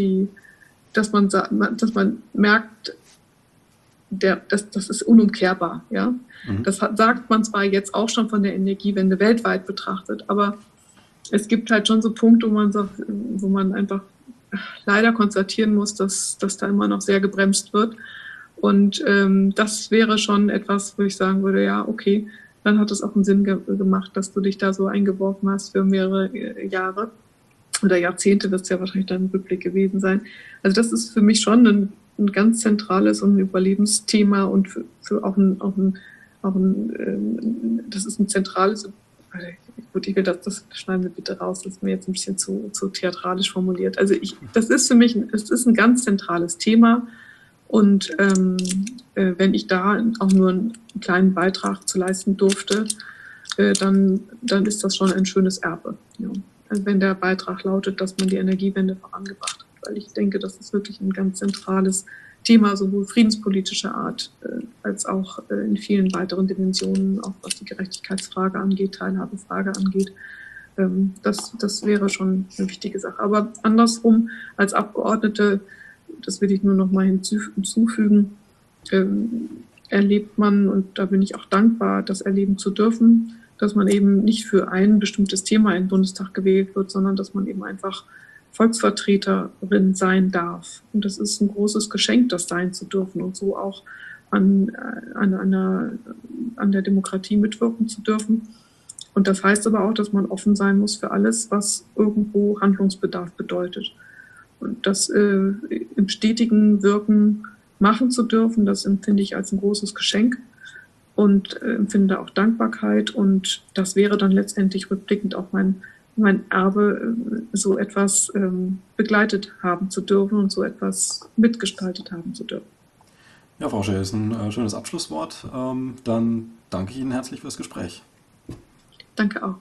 S2: man merkt, das ist unumkehrbar. Ja? Das sagt man zwar jetzt auch schon von der Energiewende weltweit betrachtet, aber es gibt halt schon so Punkte, wo man sagt, wo man einfach leider konstatieren muss, dass da immer noch sehr gebremst wird. Und das wäre schon etwas, wo ich sagen würde, ja, okay, dann hat es auch einen Sinn gemacht, dass du dich da so eingeworfen hast für mehrere Jahre oder Jahrzehnte, wird es ja wahrscheinlich dann im Rückblick gewesen sein. Also das ist für mich schon ein ganz zentrales und ein Überlebensthema und für auch das ist ein zentrales, gut, ich will das schneiden wir bitte raus, das ist mir jetzt ein bisschen zu theatralisch formuliert. Also das ist für mich, es ist ein ganz zentrales Thema und wenn ich da auch nur einen kleinen Beitrag zu leisten durfte, dann ist das schon ein schönes Erbe. Ja. Also wenn der Beitrag lautet, dass man die Energiewende vorangebracht hat, weil ich denke, das ist wirklich ein ganz zentrales Thema, sowohl friedenspolitischer Art als auch in vielen weiteren Dimensionen, auch was die Gerechtigkeitsfrage angeht, Teilhabefrage angeht. Das wäre schon eine wichtige Sache. Aber andersrum, als Abgeordnete, das will ich nur noch mal hinzufügen, erlebt man, und da bin ich auch dankbar, das erleben zu dürfen, dass man eben nicht für ein bestimmtes Thema in den Bundestag gewählt wird, sondern dass man eben einfach Volksvertreterin sein darf. Und das ist ein großes Geschenk, das sein zu dürfen und so auch an der Demokratie mitwirken zu dürfen. Und das heißt aber auch, dass man offen sein muss für alles, was irgendwo Handlungsbedarf bedeutet. Und das im stetigen Wirken machen zu dürfen, das empfinde ich als ein großes Geschenk und empfinde auch Dankbarkeit. Und das wäre dann letztendlich rückblickend auch mein Erbe, so etwas begleitet haben zu dürfen und so etwas mitgestaltet haben zu dürfen.
S1: Ja, Frau Schell, ist ein schönes Abschlusswort. Dann danke ich Ihnen herzlich fürs Gespräch.
S2: Danke auch.